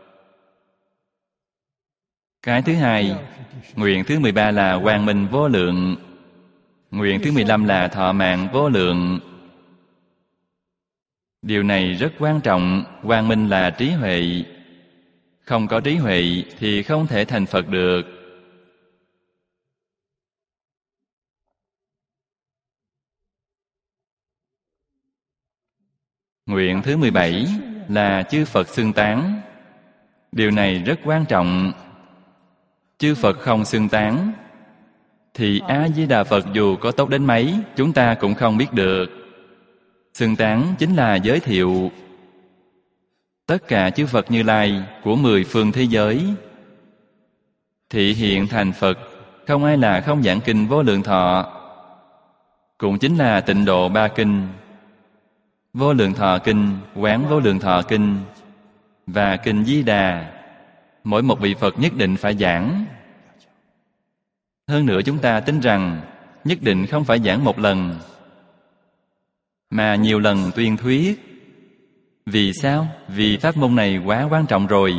Cái thứ hai, nguyện thứ mười ba là quang minh vô lượng. Nguyện thứ mười lăm là thọ mạng vô lượng. Điều này rất quan trọng. Quang minh là trí huệ. Không có trí huệ thì không thể thành Phật được. Nguyện thứ mười bảy là chư Phật xưng tán. Điều này rất quan trọng. Chư Phật không xưng tán thì A-di-đà Phật dù có tốt đến mấy, chúng ta cũng không biết được. Xưng tán chính là giới thiệu. Tất cả chư Phật Như Lai của mười phương thế giới thị hiện thành Phật, không ai là không giảng kinh Vô Lượng Thọ. Cũng chính là Tịnh Độ Ba Kinh, Vô Lượng Thọ Kinh, Quán Vô Lượng Thọ Kinh và Kinh Di Đà. Mỗi một vị Phật nhất định phải giảng. Hơn nữa chúng ta tin rằng nhất định không phải giảng một lần, mà nhiều lần tuyên thuyết. Vì sao? Vì pháp môn này quá quan trọng rồi.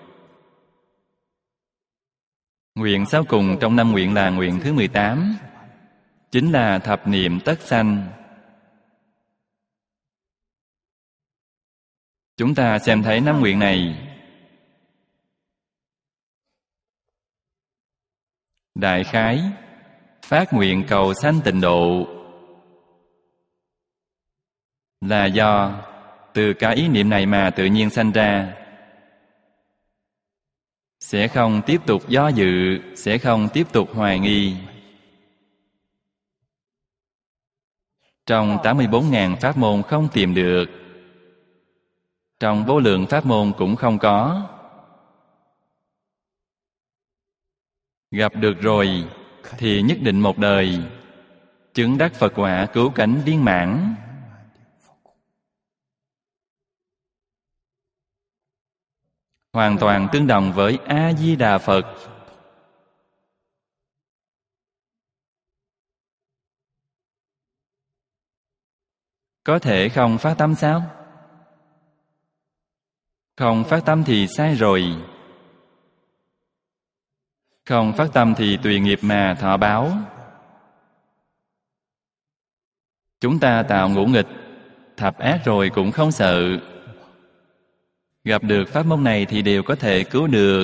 Nguyện sau cùng trong năm nguyện là nguyện thứ mười tám, chính là thập niệm tất sanh. Chúng ta xem thấy năm nguyện này. Đại khái, phát nguyện cầu sanh tịnh độ. là do từ cái ý niệm này mà tự nhiên sanh ra. Sẽ không tiếp tục do dự, sẽ không tiếp tục hoài nghi. Trong tám mươi bốn nghìn pháp môn không tìm được, trong vô lượng pháp môn cũng không có. Gặp được rồi thì nhất định một đời chứng đắc Phật quả cứu cánh viên mãn. Hoàn toàn tương đồng với A-di-đà Phật. Có thể không phát tâm sao? Không phát tâm thì sai rồi. Không phát tâm thì tùy nghiệp mà thọ báo. Chúng ta tạo ngũ nghịch, thập ác rồi cũng không sợ. Gặp được pháp môn này thì đều có thể cứu được.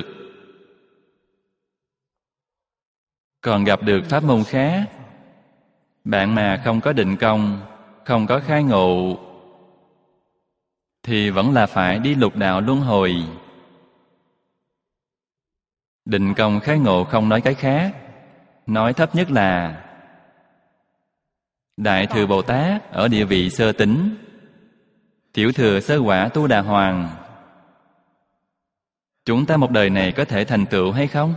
Còn gặp được pháp môn khác, bạn mà không có định công, không có khai ngộ, thì vẫn là phải đi lục đạo luân hồi. Định công khai ngộ không nói cái khác, nói thấp nhất là Đại Thừa Bồ Tát ở địa vị sơ tính, Tiểu Thừa Sơ Quả Tu Đà Hoàng. Chúng ta một đời này có thể thành tựu hay không?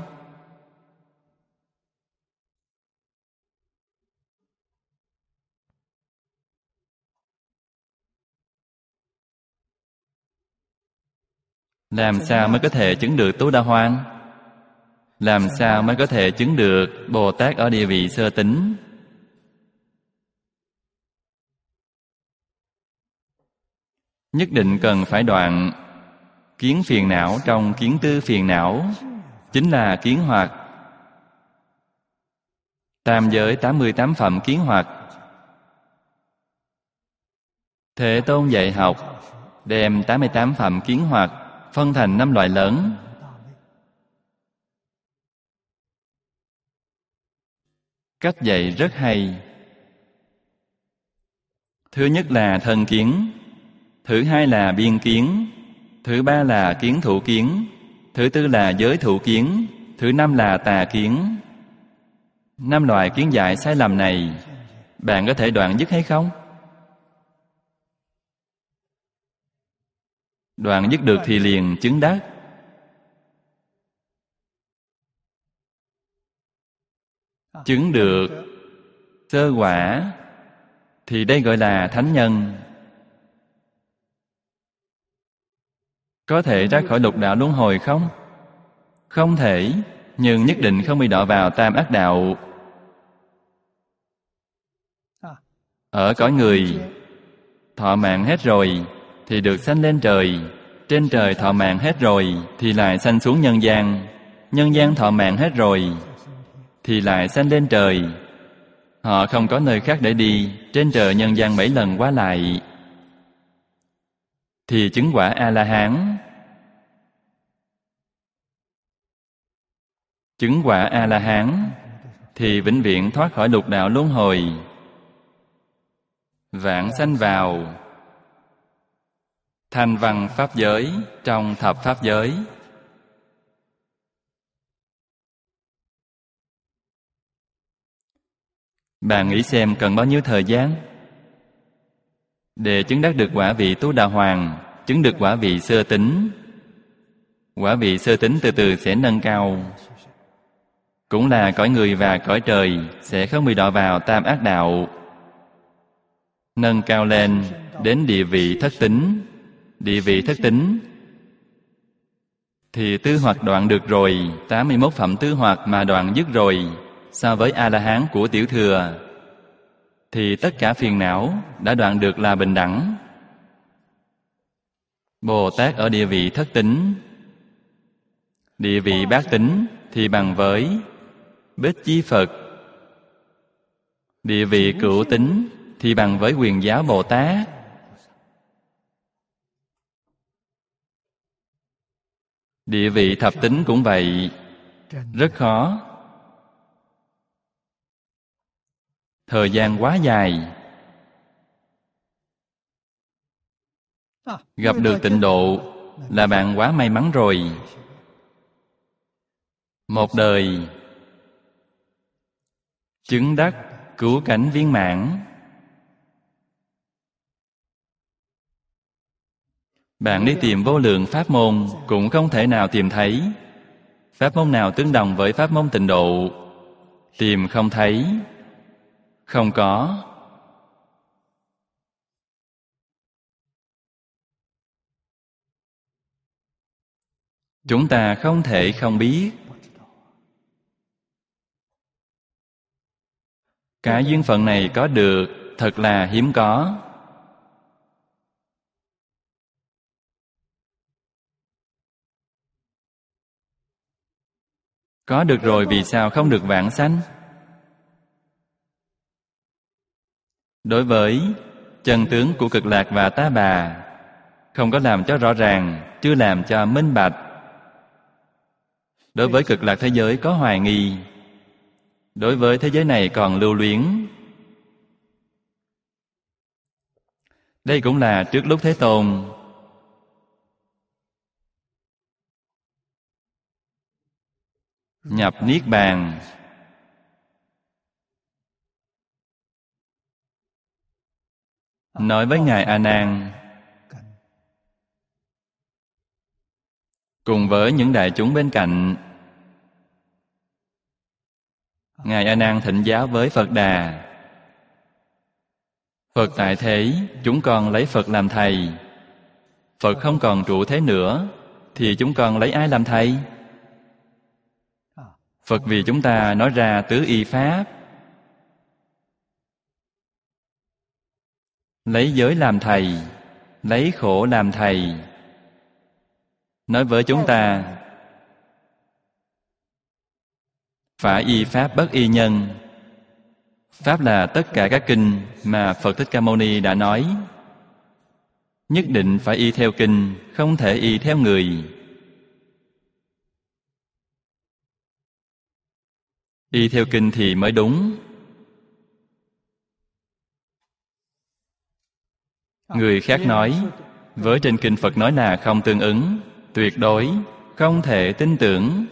Làm sao mới có thể chứng được Tu Đà Hoàng? Làm sao mới có thể chứng được Bồ Tát ở địa vị sơ tính? Nhất định cần phải đoạn kiến phiền não trong kiến tư phiền não, chính là kiến hoặc. Tam giới tám mươi tám phẩm kiến hoặc. Thế Tôn dạy học đem tám mươi tám phẩm kiến hoặc phân thành năm loại lớn. Cách dạy rất hay. Thứ nhất là thân kiến, thứ hai là biên kiến, thứ ba là kiến thủ kiến, thứ tư là giới thủ kiến, thứ năm là tà kiến. Năm loại kiến dạy sai lầm này, bạn có thể đoạn dứt hay không? Đoạn dứt được thì liền chứng đắc. Chứng được sơ quả thì đây gọi là thánh nhân. Có thể ra khỏi lục đạo luân hồi không? Không thể, nhưng nhất định không bị đọa vào tam ác đạo. Ở cõi người, thọ mạng hết rồi thì được sanh lên trời. Trên trời thọ mạng hết rồi thì lại sanh xuống nhân gian. Nhân gian thọ mạng hết rồi thì lại sanh lên trời. Họ không có nơi khác để đi, trên trời nhân gian bảy lần qua lại, thì chứng quả A-la-hán. Chứng quả A-la-hán thì vĩnh viễn thoát khỏi lục đạo luân hồi, vãng sanh vào thanh văn pháp giới trong thập pháp giới. Bạn nghĩ xem cần bao nhiêu thời gian để chứng đắc được quả vị Tu Đà Hoàng, chứng được quả vị sơ tính. Quả vị sơ tính từ từ sẽ nâng cao. Cũng là cõi người và cõi trời sẽ không bị đọa vào tam ác đạo. Nâng cao lên đến địa vị thất tính. Địa vị thất tính thì tư hoặc đoạn được rồi, tám mươi mốt phẩm tư hoặc mà đoạn dứt rồi. So với A-la-hán của Tiểu Thừa thì tất cả phiền não đã đoạn được là bình đẳng. Bồ Tát ở địa vị thất tính. Địa vị bát tính thì bằng với Bích Chi Phật. Địa vị cửu tính thì bằng với Quyền Giáo Bồ Tát. Địa vị thập tính cũng vậy, rất khó. Thời gian quá dài. Gặp được tịnh độ là bạn quá may mắn rồi. Một đời chứng đắc cứu cánh viên mãn. Bạn đi tìm vô lượng pháp môn cũng không thể nào tìm thấy. Pháp môn nào tương đồng với pháp môn tịnh độ? Tìm không thấy. Không có. Chúng ta không thể không biết. Cái duyên phận này có được thật là hiếm có. Có được rồi vì sao không được vãng sanh? Đối với chân tướng của Cực Lạc và Ta Bà, không có làm cho rõ ràng, chưa làm cho minh bạch. Đối với Cực Lạc thế giới có hoài nghi, đối với thế giới này còn lưu luyến. Đây cũng là trước lúc Thế Tôn nhập Niết Bàn, nói với Ngài A Nan cùng với những đại chúng bên cạnh. Ngài A Nan thỉnh giáo với Phật Đà: Phật tại thế, chúng con lấy Phật làm thầy. Phật không còn trụ thế nữa, thì chúng con lấy ai làm thầy? Phật vì chúng ta nói ra tứ y pháp, lấy giới làm thầy, lấy khổ làm thầy. Nói với chúng ta phải y pháp bất y nhân. Pháp là tất cả các kinh mà Phật Thích Ca Mâu Ni đã nói. Nhất định phải y theo kinh, không thể y theo người. Y theo kinh thì mới đúng. Người khác nói với trên kinh Phật nói là không tương ứng, tuyệt đối không thể tin tưởng.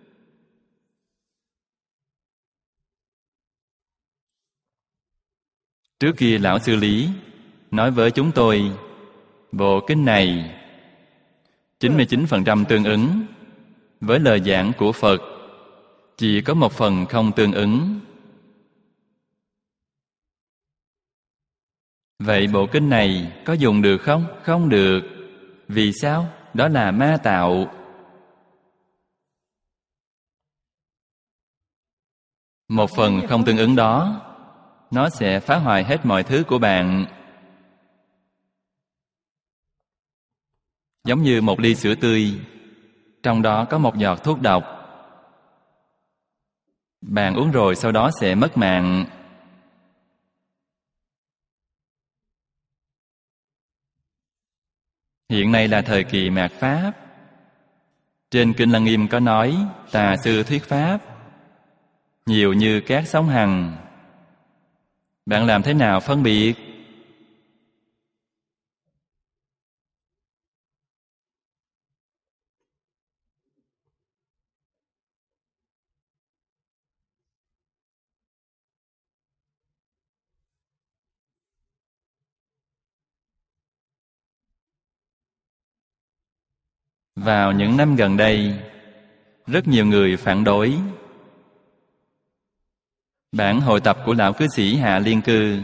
Trước kia Lão Sư Lý nói với chúng tôi, bộ kinh này chín mươi chín phần trăm tương ứng với lời giảng của Phật, chỉ có một phần không tương ứng. Vậy bộ kinh này có dùng được không? Không được. Vì sao? Đó là ma tạo. Một phần không tương ứng đó, nó sẽ phá hoại hết mọi thứ của bạn. Giống như một ly sữa tươi, trong đó có một giọt thuốc độc. Bạn uống rồi sau đó sẽ mất mạng. Hiện nay là thời kỳ mạt Pháp. Trên Kinh Lăng Nghiêm có nói tà sư thuyết Pháp nhiều như cát sóng hằng. Bạn làm thế nào phân biệt? Vào những năm gần đây, rất nhiều người phản đối bản hội tập của lão cư sĩ Hạ Liên Cư.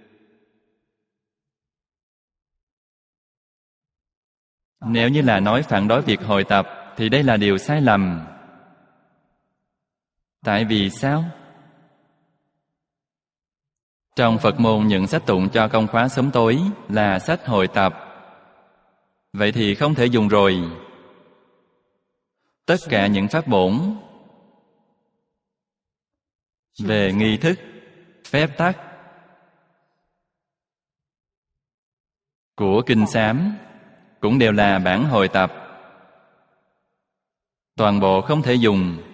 Nếu như là nói phản đối việc hội tập thì đây là điều sai lầm. Tại vì sao? Trong Phật môn những sách tụng cho công khóa sớm tối là sách hội tập. Vậy thì không thể dùng rồi. Tất cả những pháp bổn về nghi thức, phép tắc của kinh sám cũng đều là bản hội tập. Toàn bộ không thể dùng.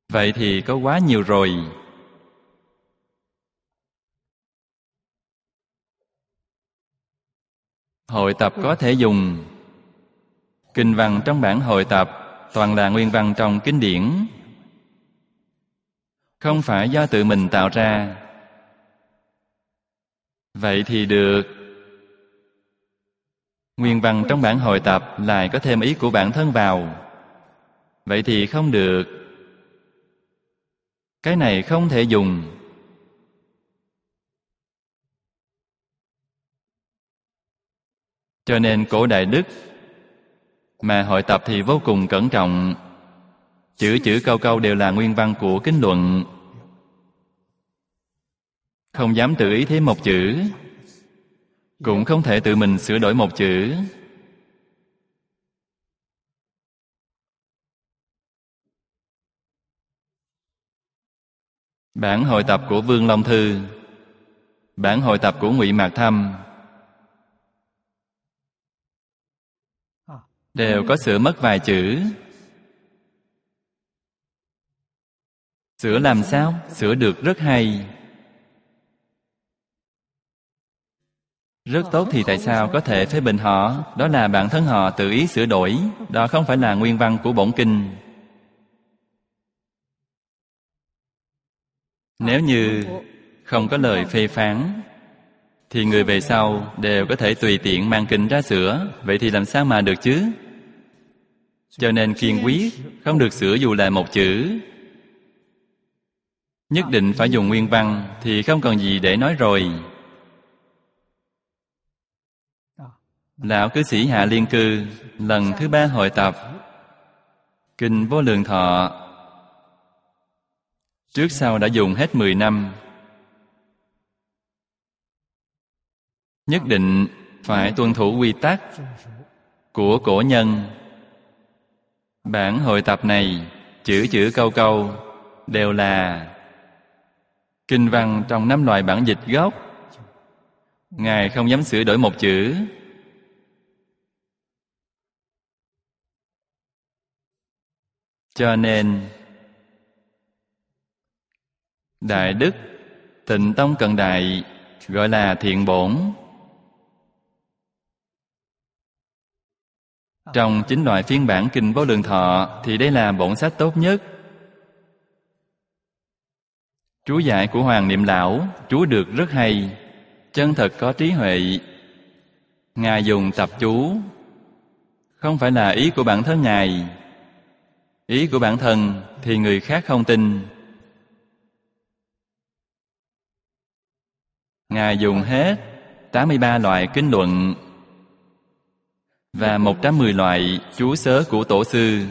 Vậy thì có quá nhiều rồi. Hội tập có thể dùng. Kinh văn trong bản hội tập toàn là nguyên văn trong kinh điển, không phải do tự mình tạo ra. Vậy thì được. Nguyên văn trong bản hội tập lại có thêm ý của bản thân vào. Vậy thì không được. Cái này không thể dùng. Cho nên cổ đại đức mà hội tập thì vô cùng cẩn trọng. Chữ chữ câu câu đều là nguyên văn của kinh luận, không dám tự ý thêm một chữ, cũng không thể tự mình sửa đổi một chữ. Bản hội tập của Vương Long Thư, bản hội tập của Ngụy Mạc Thâm đều có sửa mất vài chữ. Sửa làm sao? Sửa được rất hay, rất tốt, thì tại sao có thể phê bình họ? Đó là bản thân họ tự ý sửa đổi, đó không phải là nguyên văn của bổn kinh. Nếu như không có lời phê phán thì người về sau đều có thể tùy tiện mang kinh ra sửa. Vậy thì làm sao mà được chứ? Cho nên kiên quyết không được sửa dù là một chữ, nhất định phải dùng nguyên văn, thì không còn gì để nói rồi. Lão cư sĩ Hạ Liên Cư lần thứ ba hội tập Kinh Vô Lượng Thọ, trước sau đã dùng hết mười năm. Nhất định phải tuân thủ quy tắc của cổ nhân. Bản hội tập này chữ chữ câu câu đều là kinh văn trong năm loại bản dịch gốc. Ngài không dám sửa đổi một chữ. Cho nên Đại đức Tịnh Tông cận đại gọi là thiện bổn. Trong chín loại phiên bản Kinh Vô Lượng Thọ thì đây là bổn sách tốt nhất. Chú giải của Hoàng Niệm Lão chú được rất hay, chân thật có trí huệ. Ngài dùng tập chú, không phải là ý của bản thân Ngài. Ý của bản thân thì người khác không tin. Ngài dùng hết tám mươi ba loại kinh luận và một trăm mười loại chú sớ của tổ sư.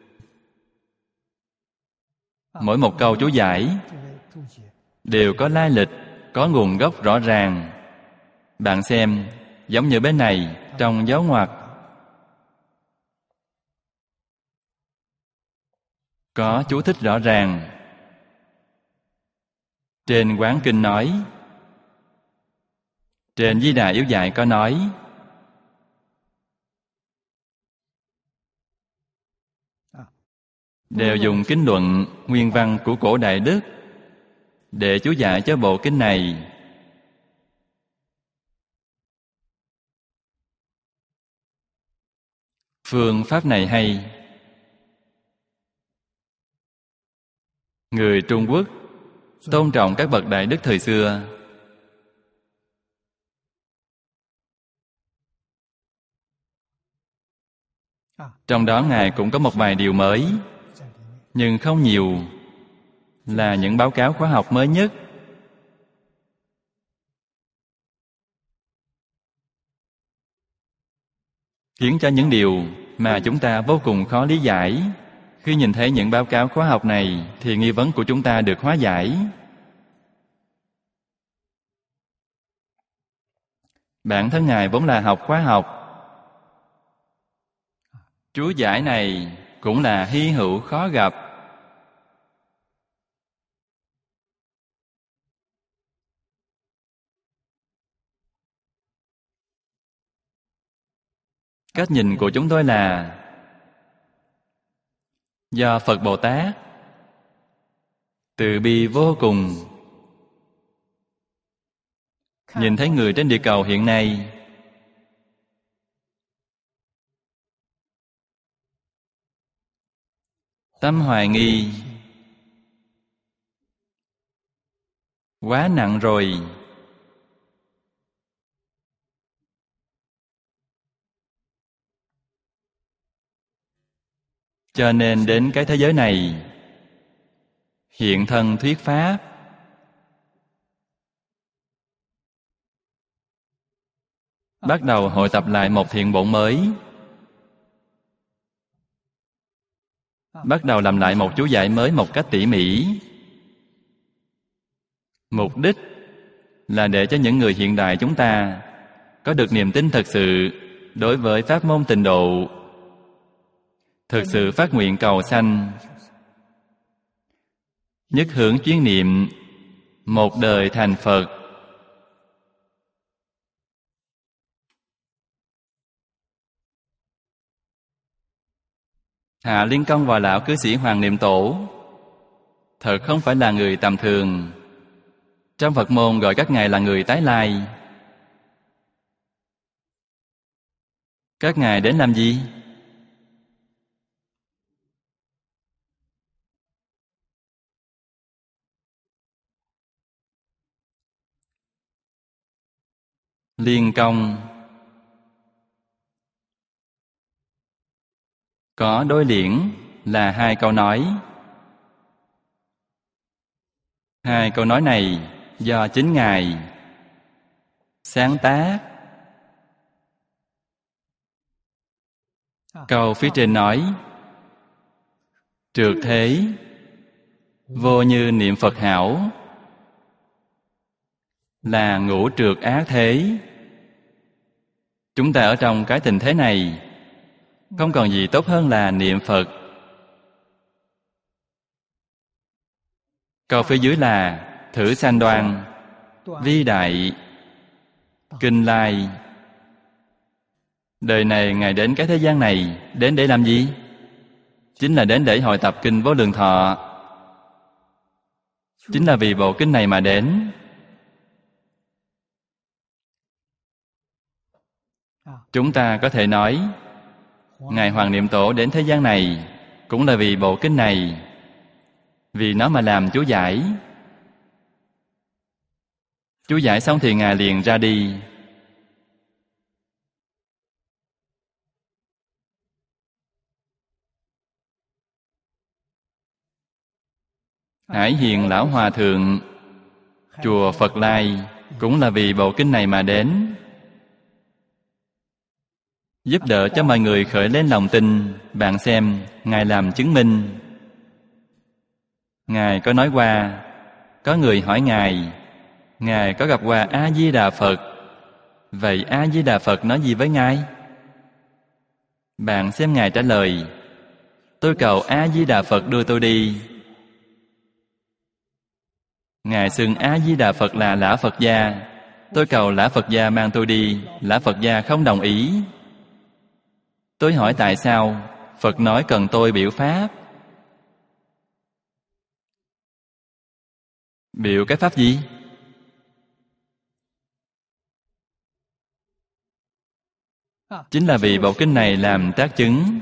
Mỗi một câu chú giải đều có lai lịch, có nguồn gốc rõ ràng. Bạn xem, giống như bên này trong dấu ngoặc có chú thích rõ ràng. Trên Quán Kinh nói, trên Di Đà Yếu Dạy có nói. Đều dùng kinh luận nguyên văn của cổ đại đức để chú giải cho bộ kinh này. Phương pháp này hay. Người Trung Quốc tôn trọng các bậc đại đức thời xưa. Trong đó Ngài cũng có một vài điều mới, nhưng không nhiều, là những báo cáo khoa học mới nhất. Khiến cho những điều mà chúng ta vô cùng khó lý giải, khi nhìn thấy những báo cáo khoa học này thì nghi vấn của chúng ta được hóa giải. Bản thân Ngài vốn là học khoa học. Chú giải này cũng là hy hữu khó gặp. Cách nhìn của chúng tôi là do Phật Bồ Tát từ bi vô cùng. Nhìn thấy người trên địa cầu hiện nay, tâm hoài nghi quá nặng rồi. Cho nên đến cái thế giới này hiện thân thuyết pháp. Bắt đầu hội tập lại một thiện bổn mới. Bắt đầu làm lại một chú giải mới một cách tỉ mỉ. Mục đích là để cho những người hiện đại chúng ta có được niềm tin thật sự đối với pháp môn tịnh độ, thực sự phát nguyện cầu sanh, nhất hướng chuyên niệm, một đời thành Phật. Hạ Liên Công và lão cư sĩ Hoàng Niệm Tổ thật không phải là người tầm thường. Trong Phật môn gọi các ngài là người tái lai. Các ngài đến làm gì? Liên Công có đối liễn là hai câu nói. Hai câu nói này do chính ngài sáng tác. Câu phía trên nói: trượt thế vô như niệm Phật hảo, là ngũ trượt ác thế. Chúng ta ở trong cái tình thế này không còn gì tốt hơn là niệm Phật. Câu phía dưới là thử sanh đoan, vi đại, kinh lai. Đời này ngài đến cái thế gian này đến để làm gì? Chính là đến để hội tập kinh Vô Lượng Thọ. Chính là vì bộ kinh này mà đến. Chúng ta có thể nói ngài Hoàng Niệm Tổ đến thế gian này cũng là vì bộ kinh này, vì nó mà làm chú giải. Chú giải xong thì ngài liền ra đi. Hải Hiền Lão Hòa Thượng chùa Phật Lai cũng là vì bộ kinh này mà đến, giúp đỡ cho mọi người khởi lên lòng tin. Bạn xem, ngài làm chứng minh. Ngài có nói qua, có người hỏi ngài, ngài có gặp qua A Di Đà Phật, vậy A Di Đà Phật nói gì với ngài? Bạn xem ngài trả lời: tôi cầu A Di Đà Phật đưa tôi đi. Ngài xưng A Di Đà Phật là Lã Phật Gia, tôi cầu Lã Phật Gia mang tôi đi, Lã Phật Gia không đồng ý. Tôi hỏi tại sao? Phật nói cần tôi biểu pháp. Biểu cái pháp gì? Chính là vì bộ kinh này làm tác chứng.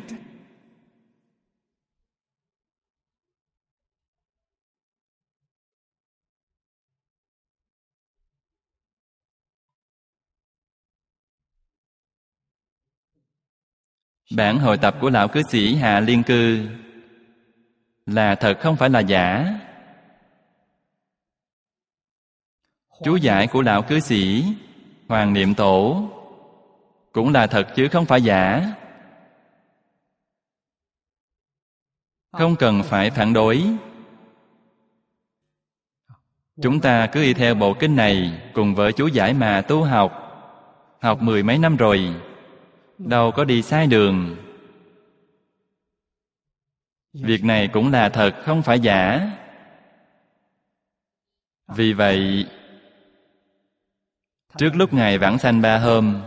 Bản hội tập của lão cư sĩ Hạ Liên Cư là thật không phải là giả. Chú giải của lão cư sĩ Hoàng Niệm Tổ cũng là thật chứ không phải giả. Không cần phải phản đối. Chúng ta cứ y theo bộ kinh này cùng với chú giải mà tu học. Học mười mấy năm rồi, đâu có đi sai đường. Việc này cũng là thật không phải giả. Vì vậy, trước lúc ngài vãng sanh ba hôm,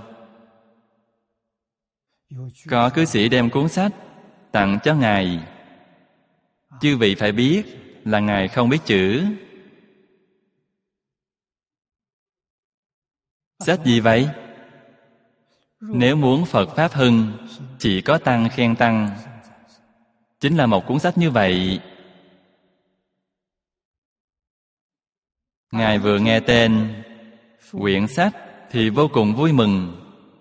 có cư sĩ đem cuốn sách tặng cho ngài. Chư vị phải biết, là Ngài không biết chữ. Sách gì vậy? Nếu muốn Phật Pháp hưng, chỉ có Tăng khen Tăng. Chính là một cuốn sách như vậy. Ngài vừa nghe tên quyển sách thì vô cùng vui mừng,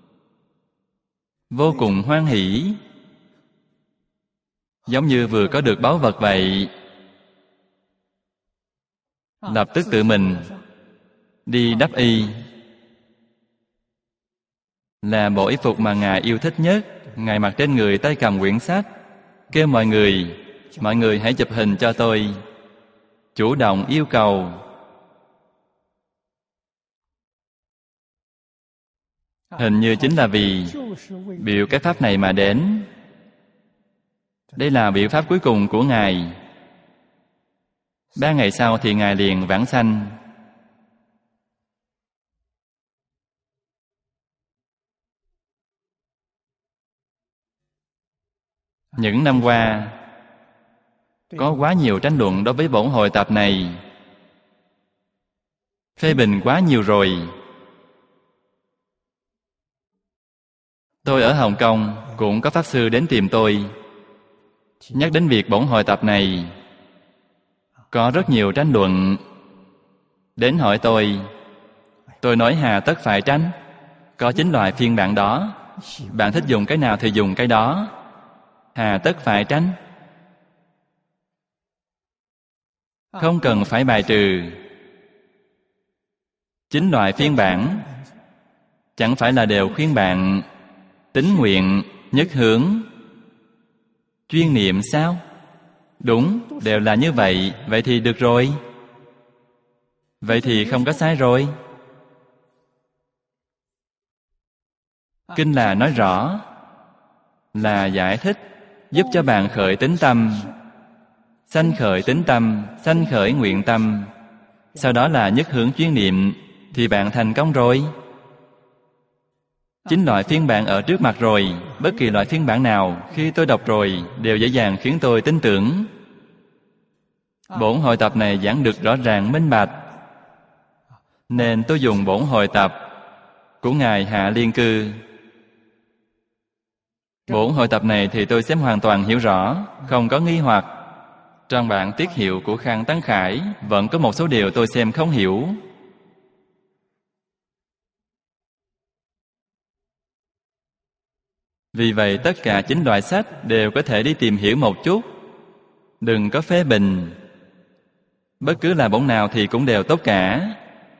vô cùng hoan hỷ, giống như vừa có được báu vật vậy. Lập tức tự mình đi đắp y, là bộ y phục mà Ngài yêu thích nhất. Ngài mặc trên người, tay cầm quyển sách, kêu mọi người, mọi người hãy chụp hình cho tôi, chủ động yêu cầu. Hình như chính là vì biểu cái pháp này mà đến. Đây là biểu pháp cuối cùng của Ngài. Ba ngày sau thì Ngài liền vãng sanh. Những năm qua, có quá nhiều tranh luận đối với bổn hội tập này, phê bình quá nhiều rồi. Tôi ở Hồng Kông cũng có pháp sư đến tìm tôi, nhắc đến việc bổn hội tập này. Có rất nhiều tranh luận. Đến hỏi tôi, tôi nói hà tất phải tránh. Có chín loại phiên bản đó, bạn thích dùng cái nào thì dùng cái đó, hà tất phải tránh. Không cần phải bài trừ. Chín loại phiên bản chẳng phải là đều khuyên bạn tín nguyện, nhất hướng, chuyên niệm sao? Đúng, đều là như vậy. Vậy thì được rồi. Vậy thì không có sai rồi. Kinh là nói rõ, là giải thích, giúp cho bạn khởi tín tâm, sanh khởi tín tâm, sanh khởi nguyện tâm, sau đó là nhất hướng chuyên niệm, thì bạn thành công rồi. Chín loại phiên bản ở trước mặt rồi. Bất kỳ loại phiên bản nào khi tôi đọc rồi đều dễ dàng khiến tôi tin tưởng. Bổn hội tập này giảng được rõ ràng minh bạch, nên tôi dùng bổn hội tập của Ngài Hạ Liên Cư. Bổn hội tập này thì tôi xem hoàn toàn hiểu rõ, không có nghi hoặc. Trong bản tiết hiệu của Khang Tấn Khải vẫn có một số điều tôi xem không hiểu. Vì vậy tất cả chín loại sách đều có thể đi tìm hiểu một chút. Đừng có phê bình. Bất cứ là bổn nào thì cũng đều tốt cả.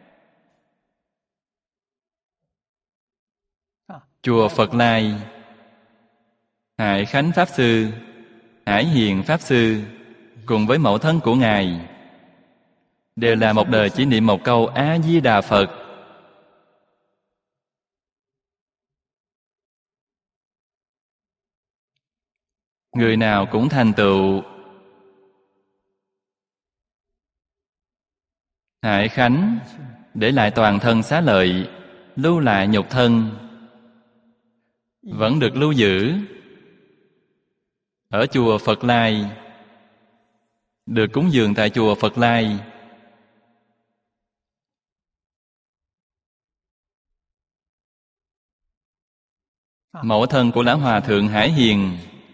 Chùa Phật Lai, Hải Khánh Pháp Sư, Hải Hiền Pháp Sư cùng với mẫu thân của Ngài đều là một đời chỉ niệm một câu A-di-đà Phật. Người nào cũng thành tựu. Hải Khánh để lại toàn thân xá lợi, lưu lại nhục thân vẫn được lưu giữ. Ở chùa Phật Lai, được cúng dường tại chùa Phật Lai. Mẫu thân của Lão Hòa Thượng Hải Hiền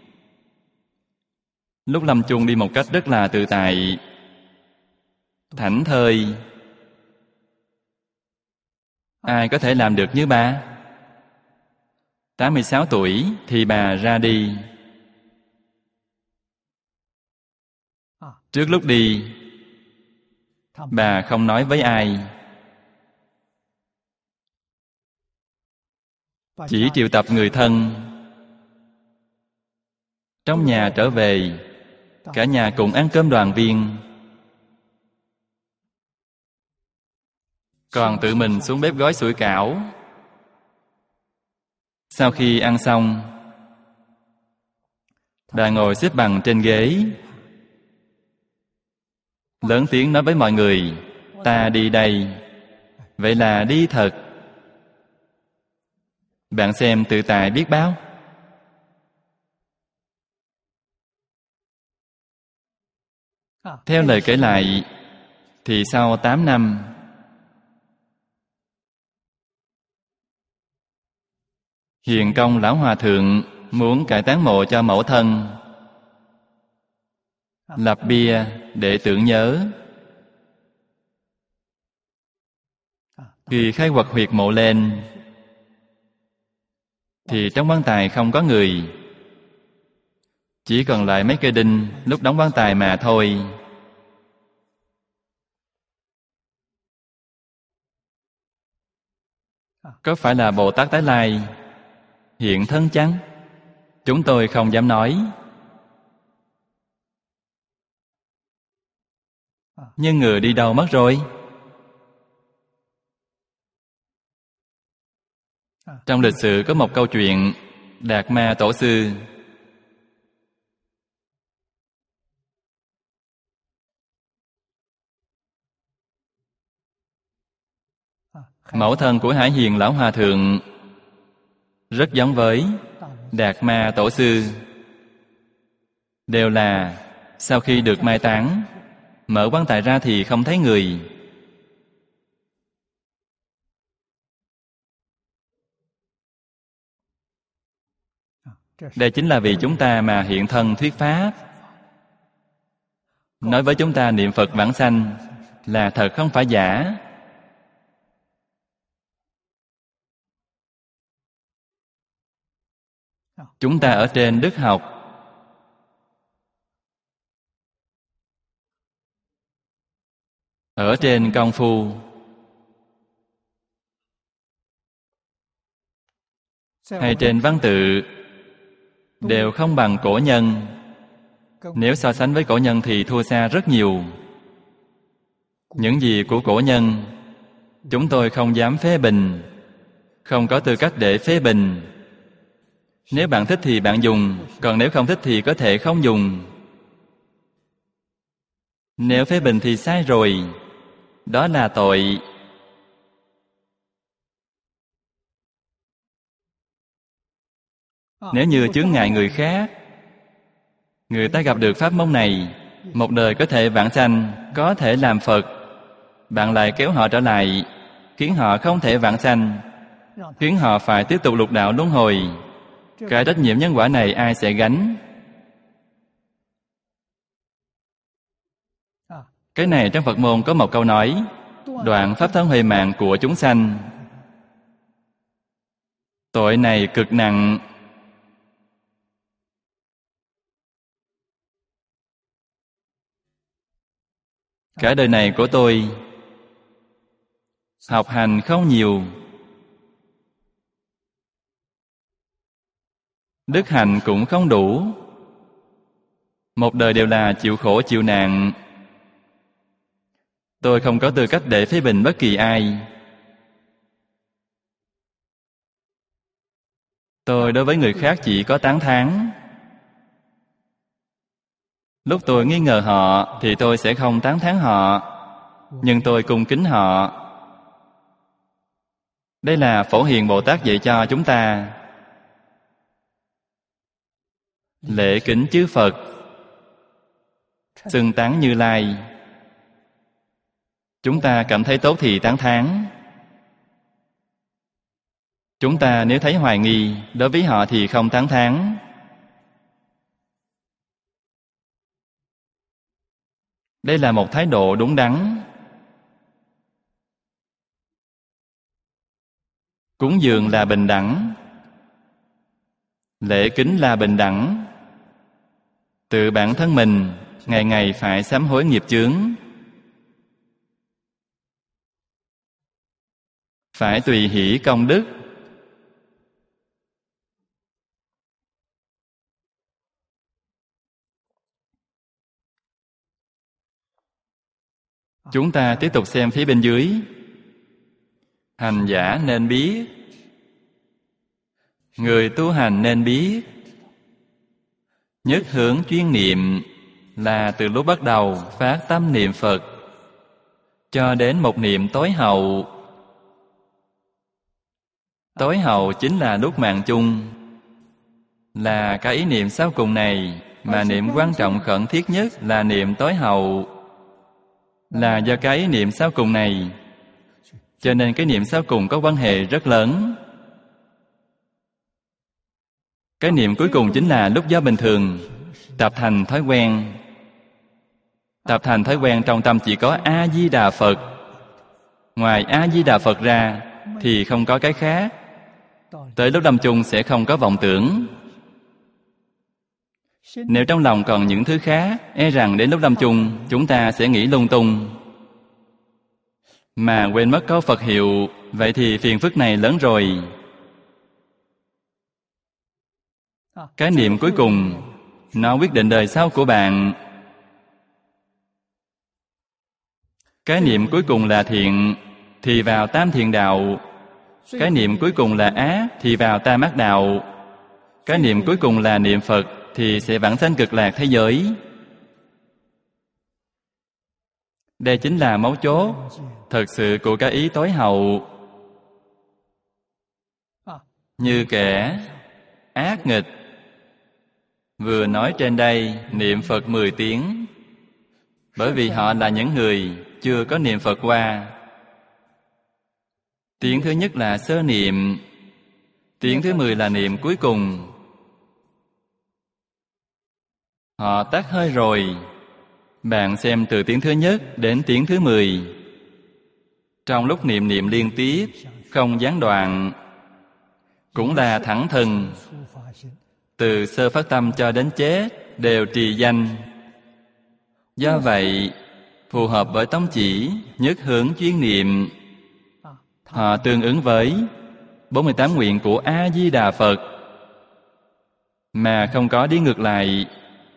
lúc lâm chung đi một cách rất là tự tại, thảnh thơi. Ai có thể làm được như bà? tám mươi sáu tuổi thì bà ra đi. Trước lúc đi, bà không nói với ai, chỉ triệu tập người thân trong nhà trở về, cả nhà cùng ăn cơm đoàn viên. Còn tự mình xuống bếp gói sủi cảo. Sau khi ăn xong, bà ngồi xếp bằng trên ghế, lớn tiếng nói với mọi người, ta đi đây. Vậy là đi thật. Bạn xem tự tại biết bao. Theo lời kể lại thì sau tám năm, Hiền Công Lão Hòa Thượng muốn cải táng mộ cho mẫu thân, lập bia để tưởng nhớ. Khi khai quật huyệt mộ lên thì trong quan tài không có người, chỉ còn lại mấy cây đinh lúc đóng quan tài mà thôi. Có phải là Bồ Tát Tái Lai hiện thân chăng? Chúng tôi không dám nói. Nhưng người đi đâu mất rồi? Trong lịch sử có một câu chuyện Đạt Ma Tổ Sư. Mẫu thân của Hải Hiền Lão Hòa Thượng rất giống với Đạt Ma Tổ Sư. Đều là sau khi được mai táng, mở quan tài ra thì không thấy người. Đây chính là vì chúng ta mà hiện thân thuyết pháp, nói với chúng ta niệm Phật vãng sanh là thật không phải giả. Chúng ta ở trên đức học, ở trên công phu, hay trên văn tự đều không bằng cổ nhân. Nếu so sánh với cổ nhân thì thua xa rất nhiều. Những gì của cổ nhân chúng tôi không dám phê bình, không có tư cách để phê bình. Nếu bạn thích thì bạn dùng, còn nếu không thích thì có thể không dùng. Nếu phê bình thì sai rồi, đó là tội. Nếu như chướng ngại người khác, người ta gặp được pháp môn này, một đời có thể vãng sanh, có thể làm Phật, bạn lại kéo họ trở lại, khiến họ không thể vãng sanh, khiến họ phải tiếp tục lục đạo luân hồi. Cái trách nhiệm nhân quả này ai sẽ gánh? Cái này trong Phật môn có một câu nói: đoạn pháp thân huệ mạng của chúng sanh. Tội này cực nặng. Cả đời này của tôi học hành không nhiều, đức hạnh cũng không đủ. Một đời đều là chịu khổ chịu nạn. Tôi không có tư cách để phê bình bất kỳ ai. Tôi đối với người khác chỉ có tán thán. Lúc tôi nghi ngờ họ thì tôi sẽ không tán thán họ, nhưng tôi cung kính họ. Đây là Phổ Hiền Bồ Tát dạy cho chúng ta. Lễ kính chư Phật, xưng tán Như Lai. Chúng ta cảm thấy tốt thì tán thán. Chúng ta nếu thấy hoài nghi, đối với họ thì không tán thán. Đây là một thái độ đúng đắn. Cúng dường là bình đẳng, lễ kính là bình đẳng. Tự bản thân mình ngày ngày phải sám hối nghiệp chướng, phải tùy hỷ công đức. Chúng ta tiếp tục xem phía bên dưới. Hành giả nên biết, người tu hành nên biết. Nhất hướng chuyên niệm là từ lúc bắt đầu phát tâm niệm Phật cho đến một niệm tối hậu. Tối hậu chính là lúc mạng chung, là cái ý niệm sau cùng này mà niệm quan trọng khẩn thiết nhất là niệm tối hậu. Là do cái ý niệm sau cùng này, cho nên cái niệm sau cùng có quan hệ rất lớn. Cái niệm cuối cùng chính là lúc do bình thường tập thành thói quen. Tập thành thói quen trong tâm chỉ có A-di-đà Phật. Ngoài A-di-đà Phật ra thì không có cái khác. Tới lúc lâm chung sẽ không có vọng tưởng. Nếu trong lòng còn những thứ khác, e rằng đến lúc lâm chung chúng ta sẽ nghĩ lung tung, mà quên mất câu Phật hiệu. Vậy thì phiền phức này lớn rồi. Cái niệm cuối cùng nó quyết định đời sau của bạn. Cái niệm cuối cùng là thiện thì vào tam thiện đạo. Cái niệm cuối cùng là ác thì vào tam ác đạo. Cái niệm cuối cùng là niệm Phật thì sẽ vãng sanh cực lạc thế giới. Đây chính là mấu chốt thật sự của cái ý tối hậu. Như kẻ ác nghịch vừa nói trên đây niệm Phật mười tiếng, bởi vì họ là những người chưa có niệm Phật qua. Tiếng thứ nhất là sơ niệm, tiếng thứ mười là niệm cuối cùng. Họ tắt hơi rồi. Bạn xem từ tiếng thứ nhất đến tiếng thứ mười. Trong lúc niệm niệm liên tiếp, không gián đoạn, cũng là thẳng thừng. Từ sơ phát tâm cho đến chết đều trì danh. Do vậy, phù hợp với tông chỉ nhất hướng chuyên niệm. Họ tương ứng với bốn mươi tám nguyện của A-di-đà Phật, mà không có đi ngược lại.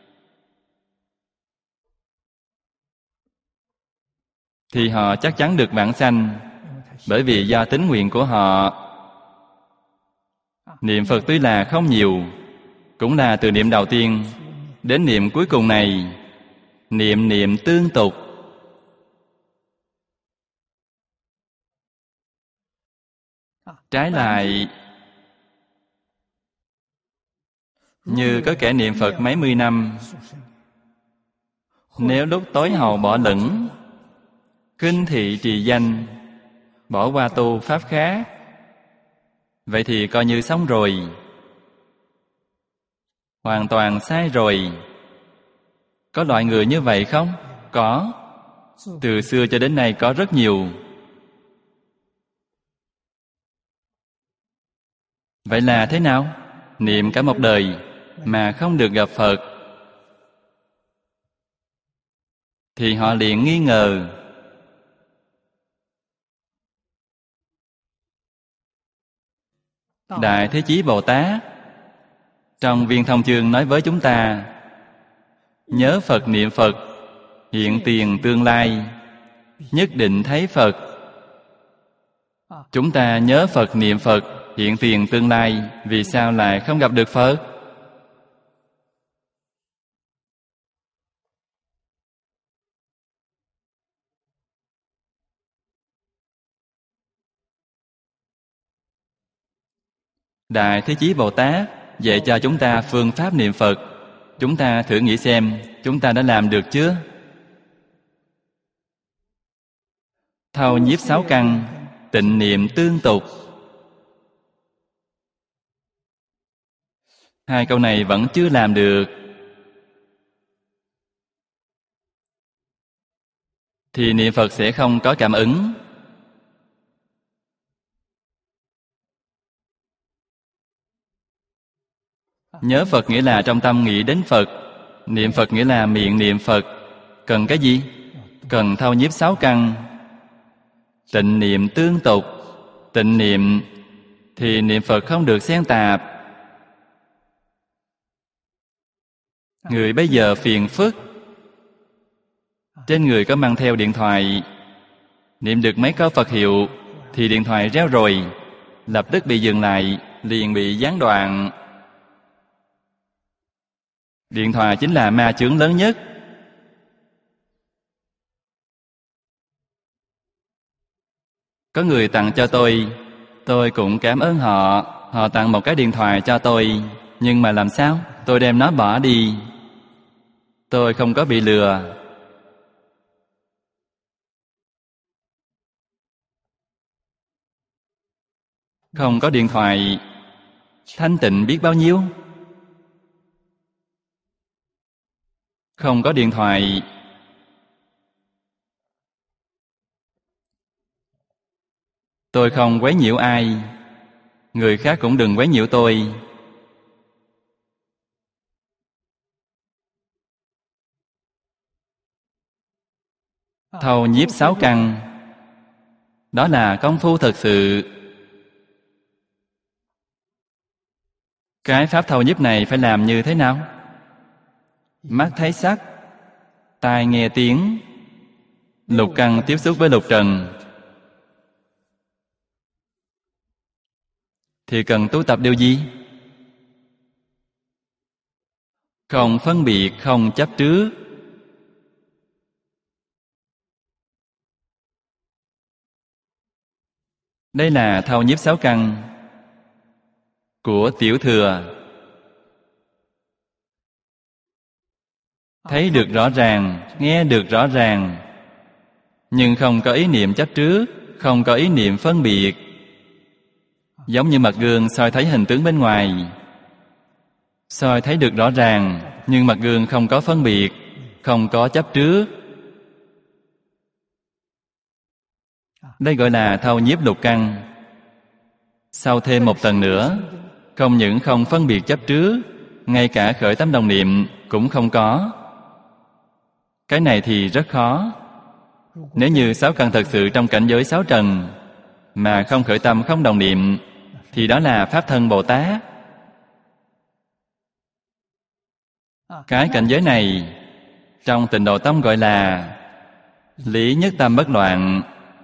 Thì họ chắc chắn được vãng sanh, bởi vì do tính nguyện của họ. Niệm Phật tuy là không nhiều, cũng là từ niệm đầu tiên đến niệm cuối cùng này, niệm niệm tương tục. Trái lại, như có kẻ niệm Phật mấy mươi năm, nếu lúc tối hậu bỏ lửng, kinh thị trì danh, bỏ qua tu pháp khác, vậy thì coi như xong rồi. Hoàn toàn sai rồi. Có loại người như vậy không? Có. Từ xưa cho đến nay có rất nhiều. Vậy là thế nào? Niệm cả một đời mà không được gặp Phật, thì họ liền nghi ngờ. Đại Thế Chí Bồ Tát trong Viên Thông Chương nói với chúng ta: nhớ Phật niệm Phật, hiện tiền tương lai, nhất định thấy Phật. Chúng ta nhớ Phật niệm Phật, hiện tiền tương lai, vì sao lại không gặp được Phật? Đại Thế Chí Bồ Tát dạy cho chúng ta phương pháp niệm Phật. Chúng ta thử nghĩ xem, chúng ta đã làm được chưa? Thâu nhiếp sáu căn, tịnh niệm tương tục. Hai câu này vẫn chưa làm được, thì niệm Phật sẽ không có cảm ứng. Nhớ Phật nghĩa là trong tâm nghĩ đến Phật. Niệm Phật nghĩa là miệng niệm Phật. Cần cái gì? Cần thâu nhiếp sáu căn. Tịnh niệm tương tục. Tịnh niệm thì niệm Phật không được xen tạp. Người bây giờ phiền phức, trên người có mang theo điện thoại, niệm được mấy câu Phật hiệu thì điện thoại reo rồi, lập tức bị dừng lại, liền bị gián đoạn. Điện thoại chính là ma chướng lớn nhất. Có người tặng cho tôi, tôi cũng cảm ơn họ. Họ tặng một cái điện thoại cho tôi, nhưng mà làm sao? Tôi đem nó bỏ đi. Tôi không có bị lừa. Không có điện thoại thanh tịnh biết bao nhiêu. Không có điện thoại tôi không quấy nhiễu ai, người khác cũng đừng quấy nhiễu tôi. Thâu nhiếp sáu căn, đó là công phu thật sự. Cái pháp thâu nhiếp này phải làm như thế nào? Mắt thấy sắc, tai nghe tiếng, lục căn tiếp xúc với lục trần, thì cần tu tập điều gì? Không phân biệt, không chấp trước. Đây là thâu nhiếp sáu căn của tiểu thừa. Thấy được rõ ràng, nghe được rõ ràng, nhưng không có ý niệm chấp trước, không có ý niệm phân biệt. Giống như mặt gương soi thấy hình tướng bên ngoài, soi thấy được rõ ràng, nhưng mặt gương không có phân biệt, không có chấp trước. Đây gọi là thâu nhiếp lục căn. Sau thêm một tầng nữa, không những không phân biệt chấp trước, ngay cả khởi tâm đồng niệm cũng không có. Cái này thì rất khó. Nếu như sáu căn thật sự trong cảnh giới sáu trần mà không khởi tâm, không đồng niệm, thì đó là Pháp Thân Bồ Tát. Cái cảnh giới này trong Tịnh Độ Tông gọi là lý nhất tâm bất loạn.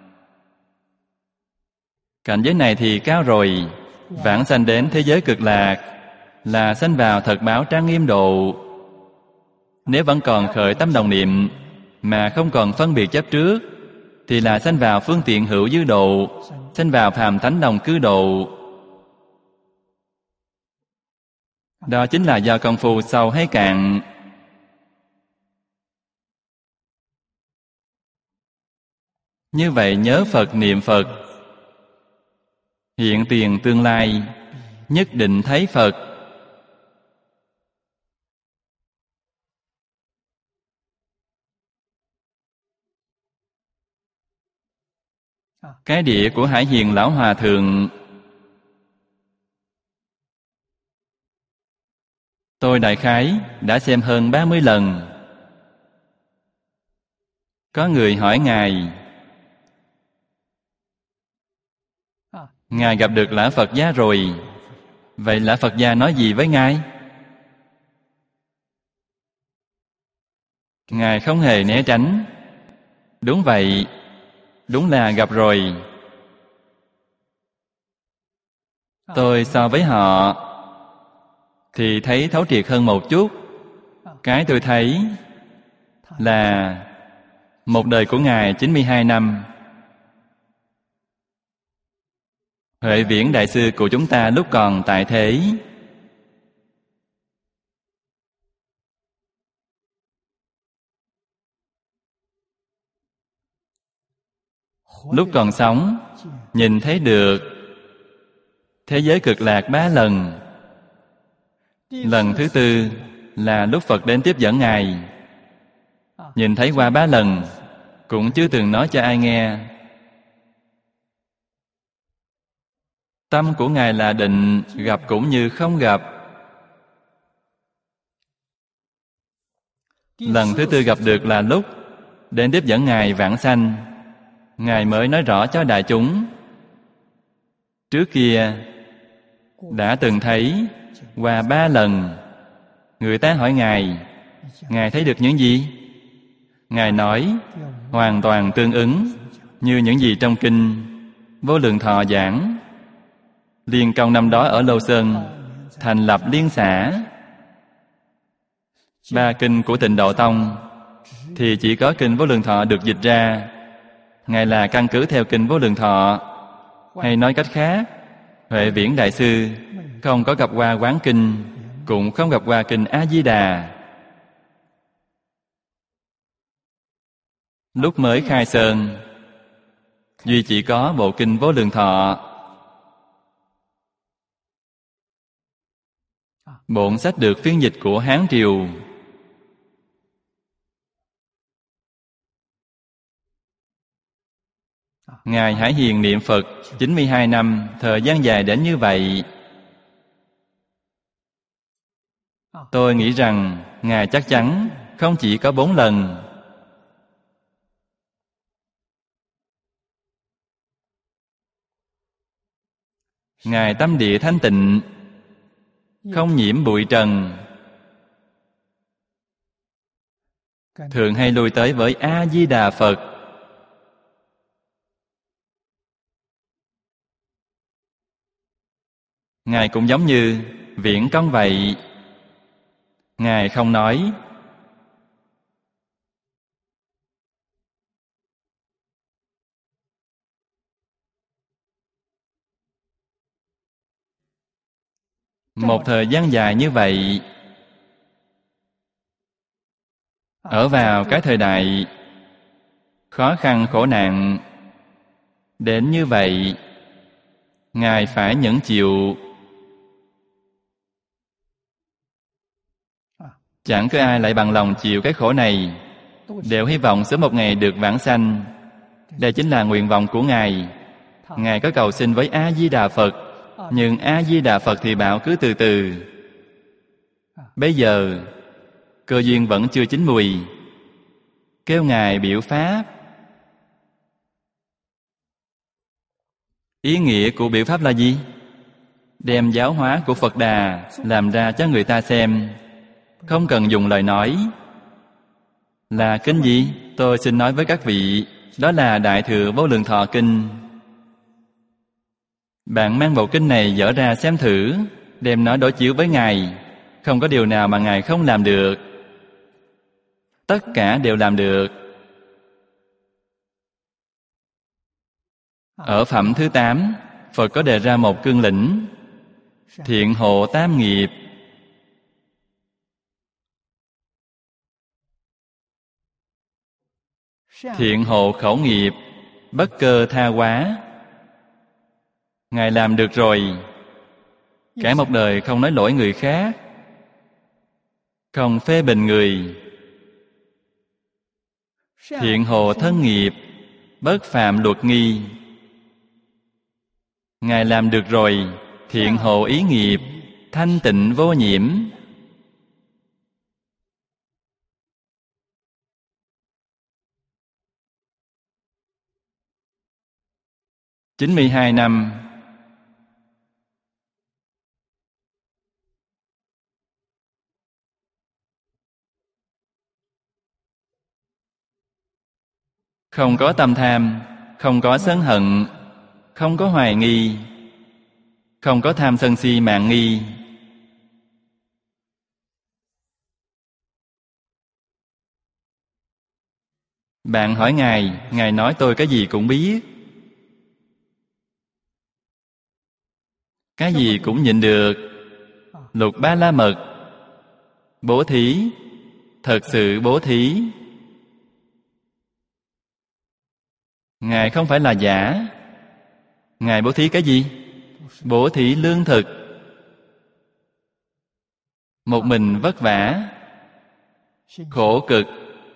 Cảnh giới này thì cao rồi, vãng sanh đến thế giới cực lạc, là sanh vào thật báo trang nghiêm độ. Nếu vẫn còn khởi tâm đồng niệm mà không còn phân biệt chấp trước, thì là sanh vào phương tiện hữu dư độ, sanh vào phàm thánh đồng cư độ. Đó chính là do công phu sâu hay cạn. Như vậy nhớ Phật, niệm Phật, hiện tiền tương lai nhất định thấy Phật. Cái đĩa của Hải Hiền Lão Hòa Thượng, tôi đại khái đã xem hơn ba mươi lần. Có người hỏi Ngài, Ngài gặp được Lã Phật Gia rồi, vậy Lã Phật Gia nói gì với Ngài? Ngài không hề né tránh. Đúng vậy, đúng là gặp rồi. Tôi so với họ thì thấy thấu triệt hơn một chút. Cái tôi thấy là một đời của Ngài chín mươi hai năm. Huệ Viễn Đại Sư của chúng ta lúc còn tại thế, lúc còn sống, nhìn thấy được thế giới cực lạc ba lần. Lần thứ tư là lúc Phật đến tiếp dẫn Ngài. Nhìn thấy qua ba lần, cũng chưa từng nói cho ai nghe. Tâm của Ngài là định, gặp cũng như không gặp. Lần thứ tư gặp được là lúc đến tiếp dẫn Ngài vãng sanh. Ngài mới nói rõ cho đại chúng. Trước kia đã từng thấy qua ba lần. Người ta hỏi Ngài, Ngài thấy được những gì? Ngài nói hoàn toàn tương ứng như những gì trong kinh Vô Lượng Thọ giảng. Liên Công năm đó ở Lô Sơn thành lập liên xã. Ba kinh của Tịnh Độ Tông thì chỉ có kinh Vô Lượng Thọ được dịch ra. Ngài là căn cứ theo kinh Vô Lượng Thọ. Hay nói cách khác, Huệ Viễn Đại Sư không có gặp qua Quán Kinh, cũng không gặp qua kinh A Di Đà. Lúc mới khai sơn, duy chỉ có bộ kinh Vô Lượng Thọ. Bổn sách được phiên dịch của Hán Triều. Ngài Hải Hiền niệm Phật chín mươi hai năm, thời gian dài đến như vậy. Tôi nghĩ rằng Ngài chắc chắn không chỉ có bốn lần. Ngài tâm địa thanh tịnh, không nhiễm bụi trần, thường hay lui tới với A-di-đà Phật. Ngài cũng giống như Viễn Công vậy. Ngài không nói. Một thời gian dài như vậy, ở vào cái thời đại khó khăn khổ nạn đến như vậy, Ngài phải nhẫn chịu. Chẳng có ai lại bằng lòng chịu cái khổ này, đều hy vọng sớm một ngày được vãng sanh. Đây chính là nguyện vọng của Ngài. Ngài có cầu xin với A-di-đà Phật, nhưng A-di-đà Phật thì bảo cứ từ từ. Bây giờ cơ duyên vẫn chưa chín mùi, kêu Ngài biểu pháp. Ý nghĩa của biểu pháp là gì? Đem giáo hóa của Phật Đà làm ra cho người ta xem, không cần dùng lời nói. Là kinh gì? Tôi xin nói với các vị, đó là Đại Thừa Vô Lượng Thọ Kinh. Bạn mang bộ kinh này dở ra xem thử, đem nó đối chiếu với Ngài. Không có điều nào mà Ngài không làm được. Tất cả đều làm được. Ở phẩm thứ tám, Phật có đề ra một cương lĩnh: thiện hộ tam nghiệp. Thiện hộ khẩu nghiệp, bất cơ tha hóa. Ngài làm được rồi. Cả một đời không nói lỗi người khác, không phê bình người. Thiện hộ thân nghiệp, bất phạm luật nghi. Ngài làm được rồi. Thiện hộ ý nghiệp, thanh tịnh vô nhiễm. chín mươi hai năm. Không có tâm tham, không có sân hận, không có hoài nghi, không có tham sân si mạn nghi. Bạn hỏi Ngài, Ngài nói tôi cái gì cũng biết, cái gì cũng nhịn được. Lục Ba La Mật, bố thí, thật sự bố thí. Ngài không phải là giả. Ngài bố thí cái gì? Bố thí lương thực. Một mình vất vả, khổ cực,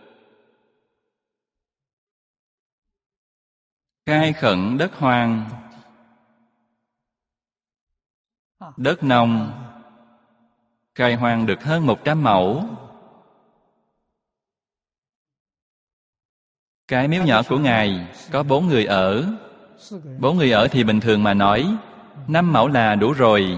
khai khẩn đất hoang, đất nông, khai hoang được hơn một trăm mẫu. Cái miếu nhỏ của Ngài có bốn người ở. Bốn người ở thì bình thường mà nói, năm mẫu là đủ rồi.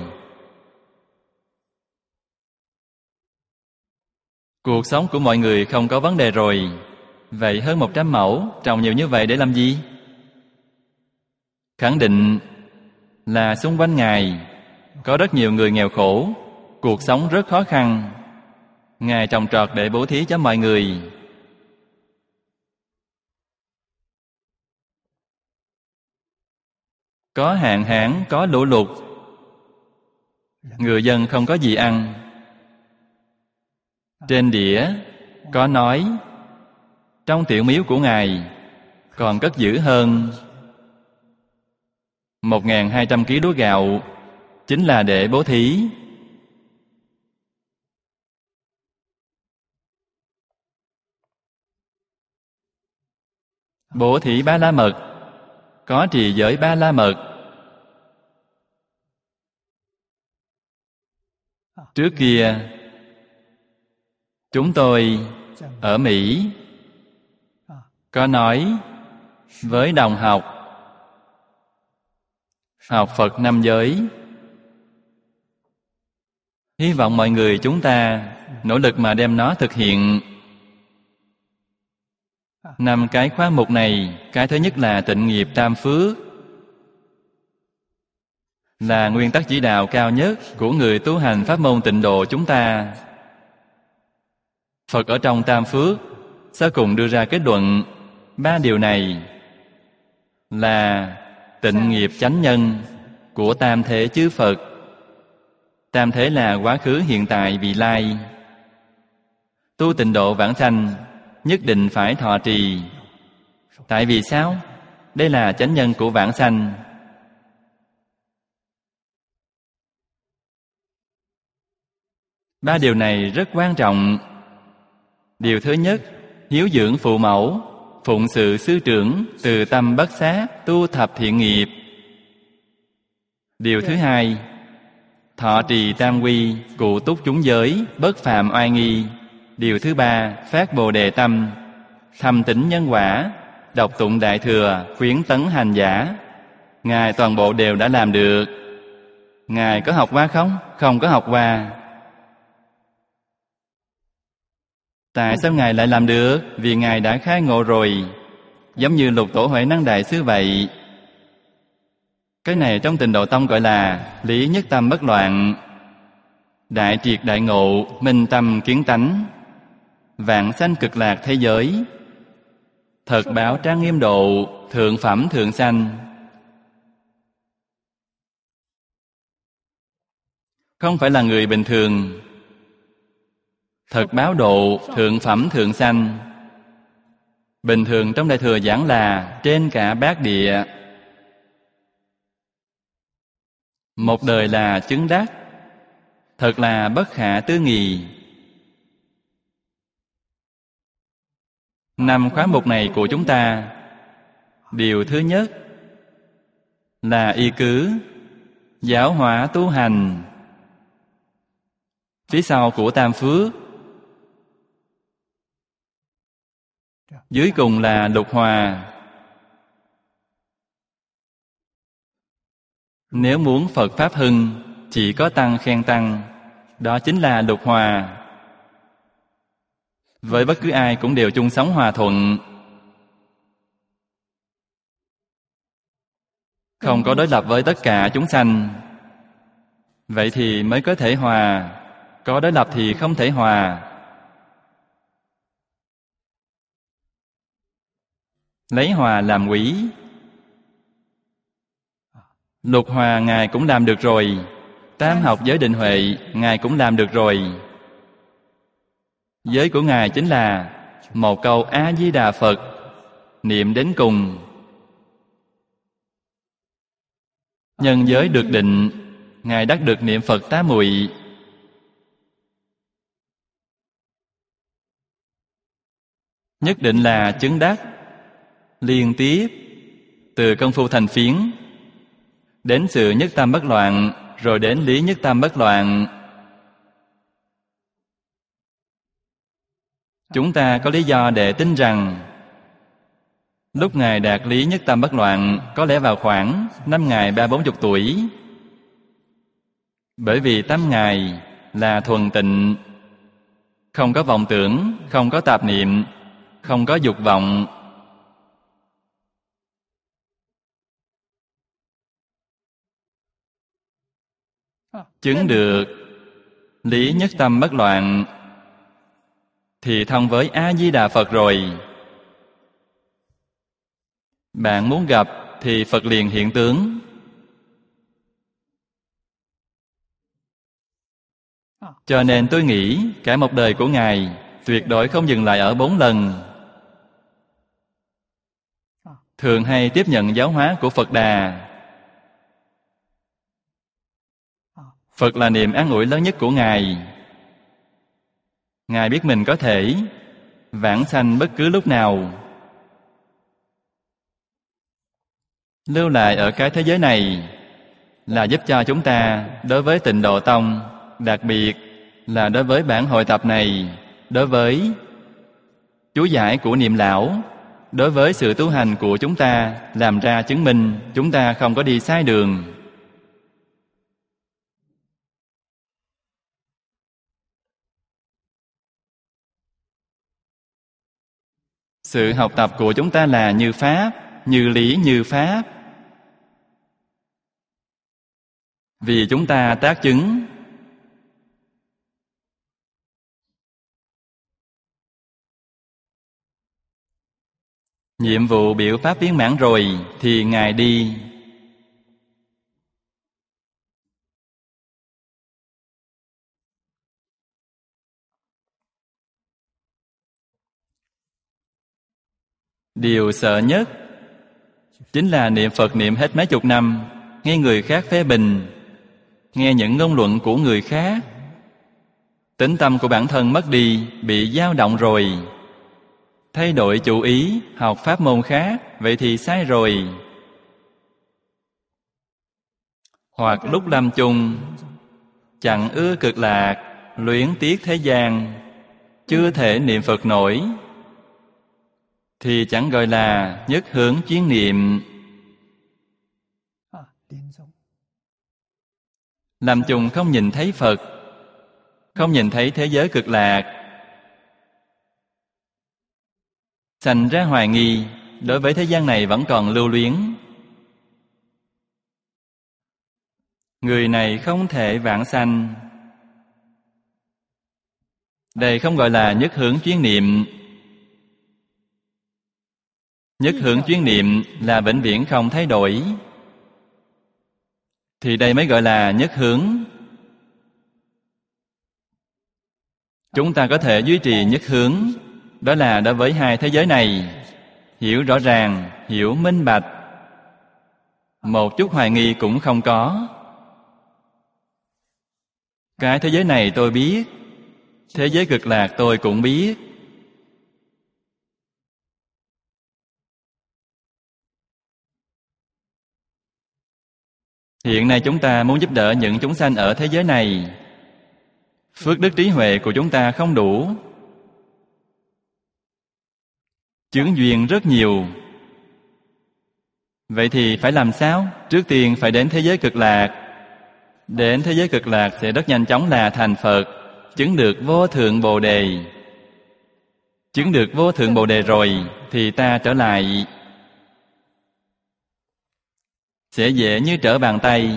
Cuộc sống của mọi người không có vấn đề rồi. Vậy hơn một trăm mẫu trồng nhiều như vậy để làm gì? Khẳng định là xung quanh Ngài có rất nhiều người nghèo khổ, cuộc sống rất khó khăn. Ngài trồng trọt để bố thí cho mọi người. Có hạn hán, có lũ lụt, người dân không có gì ăn. Trên đĩa có nói Trong tiểu miếu của Ngài còn cất giữ hơn một nghìn hai trăm ki lô gạo, chính là để bố thí. Bố thí ba la mật, có trì giới ba la mật. Trước kia, chúng tôi ở Mỹ có nói với đồng học học Phật năm giới, hy vọng mọi người chúng ta nỗ lực mà đem nó thực hiện. Năm cái khóa mục này, cái thứ nhất là tịnh nghiệp tam phước, là nguyên tắc chỉ đạo cao nhất của người tu hành pháp môn tịnh độ chúng ta. Phật ở trong tam phước sau cùng đưa ra kết luận ba điều này là tịnh nghiệp chánh nhân của tam thế chư Phật. Tam thế là quá khứ, hiện tại, vị lai. Tu tịnh độ vãng sanh nhất định phải thọ trì. Tại vì sao? Đây là chánh nhân của vãng sanh. Ba điều này rất quan trọng. Điều thứ nhất, hiếu dưỡng phụ mẫu, phụng sự sư trưởng, từ tâm bất sát, tu thập thiện nghiệp. Điều thứ hai, thọ trì tam quy, cụ túc chúng giới, bất phạm oai nghi. Điều thứ ba, phát bồ đề tâm, thầm tĩnh nhân quả, đọc tụng đại thừa, khuyến tấn hành giả. Ngài toàn bộ đều đã làm được. Ngài có học qua không? Không có học qua. Tại sao Ngài lại làm được? Vì Ngài đã khai ngộ rồi. Giống như Lục Tổ Huệ Năng Đại Sư vậy. Cái này trong Tịnh Độ Tông gọi là lý nhất tâm bất loạn, đại triệt đại ngộ, minh tâm kiến tánh, vạn sanh cực lạc thế giới, thật báo trang nghiêm độ, thượng phẩm thượng sanh. Không phải là người bình thường. Thật báo độ, thượng phẩm thượng sanh. Bình thường trong Đại Thừa giảng là trên cả bát địa. Một đời là chứng đắc, thật là bất khả tư nghị. Năm khóa mục này của chúng ta, điều thứ nhất là y cứ giáo hóa tu hành. Phía sau của tam phước, dưới cùng là lục hòa. Nếu muốn Phật Pháp hưng, chỉ có tăng khen tăng, đó chính là lục hòa. Với bất cứ ai cũng đều chung sống hòa thuận, không có đối lập với tất cả chúng sanh. Vậy thì mới có thể hòa. Có đối lập thì không thể hòa. Lấy hòa làm quý. Lục hòa Ngài cũng làm được rồi. Tam học giới định huệ Ngài cũng làm được rồi. Giới của Ngài chính là một câu A-di-đà Phật, niệm đến cùng. Nhân giới được định, Ngài đắc được niệm Phật tá muội. Nhất định là chứng đắc. Liên tiếp từ công phu thành phiến đến sự nhất tâm bất loạn, rồi đến lý nhất tâm bất loạn. Chúng ta có lý do để tin rằng lúc Ngài đạt lý nhất tâm bất loạn có lẽ vào khoảng năm Ngài ba bốn chục tuổi. Bởi vì tâm Ngài là thuần tịnh, không có vọng tưởng, không có tạp niệm, không có dục vọng. Chứng được lý nhất tâm bất loạn thì thông với A-di-đà Phật rồi. Bạn muốn gặp thì Phật liền hiện tướng. Cho nên tôi nghĩ cả một đời của Ngài tuyệt đối không dừng lại ở bốn lần. thường hay tiếp nhận giáo hóa của Phật Đà. Phật là niềm an ủi lớn nhất của Ngài. Ngài biết mình có thể vãng sanh bất cứ lúc nào, lưu lại ở cái thế giới này, là giúp cho chúng ta đối với Tịnh Độ Tông, đặc biệt là đối với bản hội tập này, đối với chú giải của Niệm Lão, đối với sự tu hành của chúng ta, làm ra chứng minh chúng ta không có đi sai đường. Sự học tập của chúng ta là như Pháp, như lý như Pháp. Vì chúng ta tác chứng. Nhiệm vụ biểu Pháp viên mãn rồi thì Ngài đi. Điều sợ nhất chính là niệm Phật niệm hết mấy chục năm, nghe người khác phê bình, nghe những ngôn luận của người khác, tính tâm của bản thân mất đi, bị dao động rồi. Thay đổi chủ ý, học pháp môn khác, vậy thì sai rồi. Hoặc lúc lâm chung, chẳng ưa cực lạc, luyến tiếc thế gian, chưa thể niệm Phật nổi, thì chẳng gọi là nhất hướng chuyên niệm. Lâm chung không nhìn thấy Phật, không nhìn thấy thế giới cực lạc, sanh ra hoài nghi, đối với thế gian này vẫn còn lưu luyến. Người này không thể vãng sanh. Đây không gọi là nhất hướng chuyên niệm. Nhất hướng chuyên niệm là vĩnh viễn không thay đổi, thì đây mới gọi là nhất hướng. Chúng ta có thể duy trì nhất hướng, đó là đối với hai thế giới này, hiểu rõ ràng, hiểu minh bạch, một chút hoài nghi cũng không có. Cái thế giới này tôi biết, thế giới cực lạc tôi cũng biết. Hiện nay chúng ta muốn giúp đỡ những chúng sanh ở thế giới này, phước đức trí huệ của chúng ta không đủ, chướng duyên rất nhiều. Vậy thì phải làm sao? Trước tiên phải đến thế giới cực lạc. Đến thế giới cực lạc sẽ rất nhanh chóng là thành Phật, chứng được vô thượng Bồ Đề. Chứng được vô thượng Bồ Đề rồi thì ta trở lại sẽ dễ như trở bàn tay,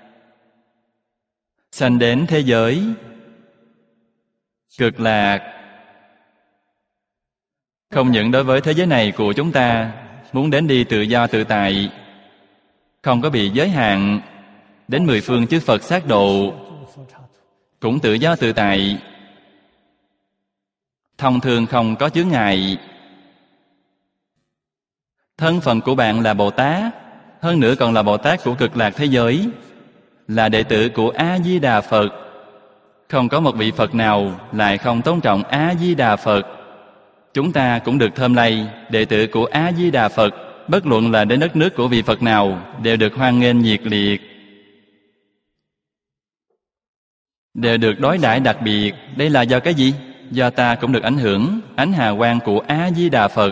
sanh đến thế giới cực lạc. Không những đối với thế giới này của chúng ta, muốn đến đi tự do tự tại, không có bị giới hạn, đến mười phương chư Phật sát độ cũng tự do tự tại, thông thường không có chướng ngại. Thân phận của bạn là Bồ Tát, hơn nữa còn là Bồ Tát của cực lạc thế giới, là đệ tử của A-di-đà Phật. Không có một vị Phật nào lại không tôn trọng A-di-đà Phật. Chúng ta cũng được thơm lây, đệ tử của A-di-đà Phật, bất luận là đến đất nước của vị Phật nào, đều được hoan nghênh nhiệt liệt, đều được đối đãi đặc biệt. Đây là do cái gì? Do ta cũng được ảnh hưởng ánh hào quang của A-di-đà Phật.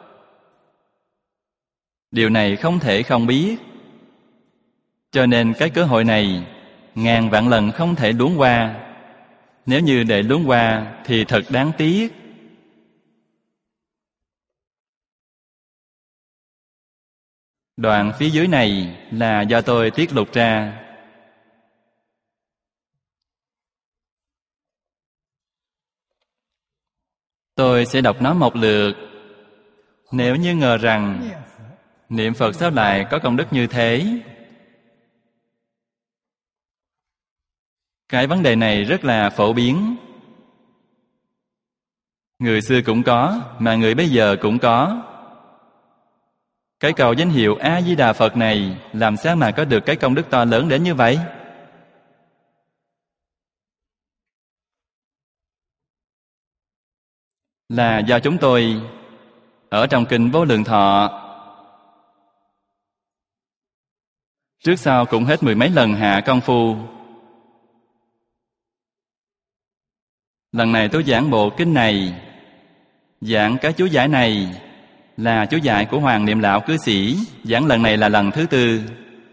Điều này không thể không biết. Cho nên cái cơ hội này ngàn vạn lần không thể luống qua. Nếu như để luống qua thì thật đáng tiếc. Đoạn phía dưới này là do tôi tiết lục ra. Tôi sẽ đọc nó một lượt. Nếu như ngờ rằng niệm Phật sao lại có công đức như thế, cái vấn đề này rất là phổ biến. Người xưa cũng có, mà người bây giờ cũng có. Cái cầu danh hiệu A-di-đà Phật này làm sao mà có được cái công đức to lớn đến như vậy? Là do chúng tôi ở trong kinh Vô Lượng Thọ trước sau cũng hết mười mấy lần hạ công phu. Lần này tôi giảng bộ kinh này, giảng cái chú giải này là chú giải của Hoàng Niệm Lão Cư Sĩ, giảng lần này là lần thứ tư.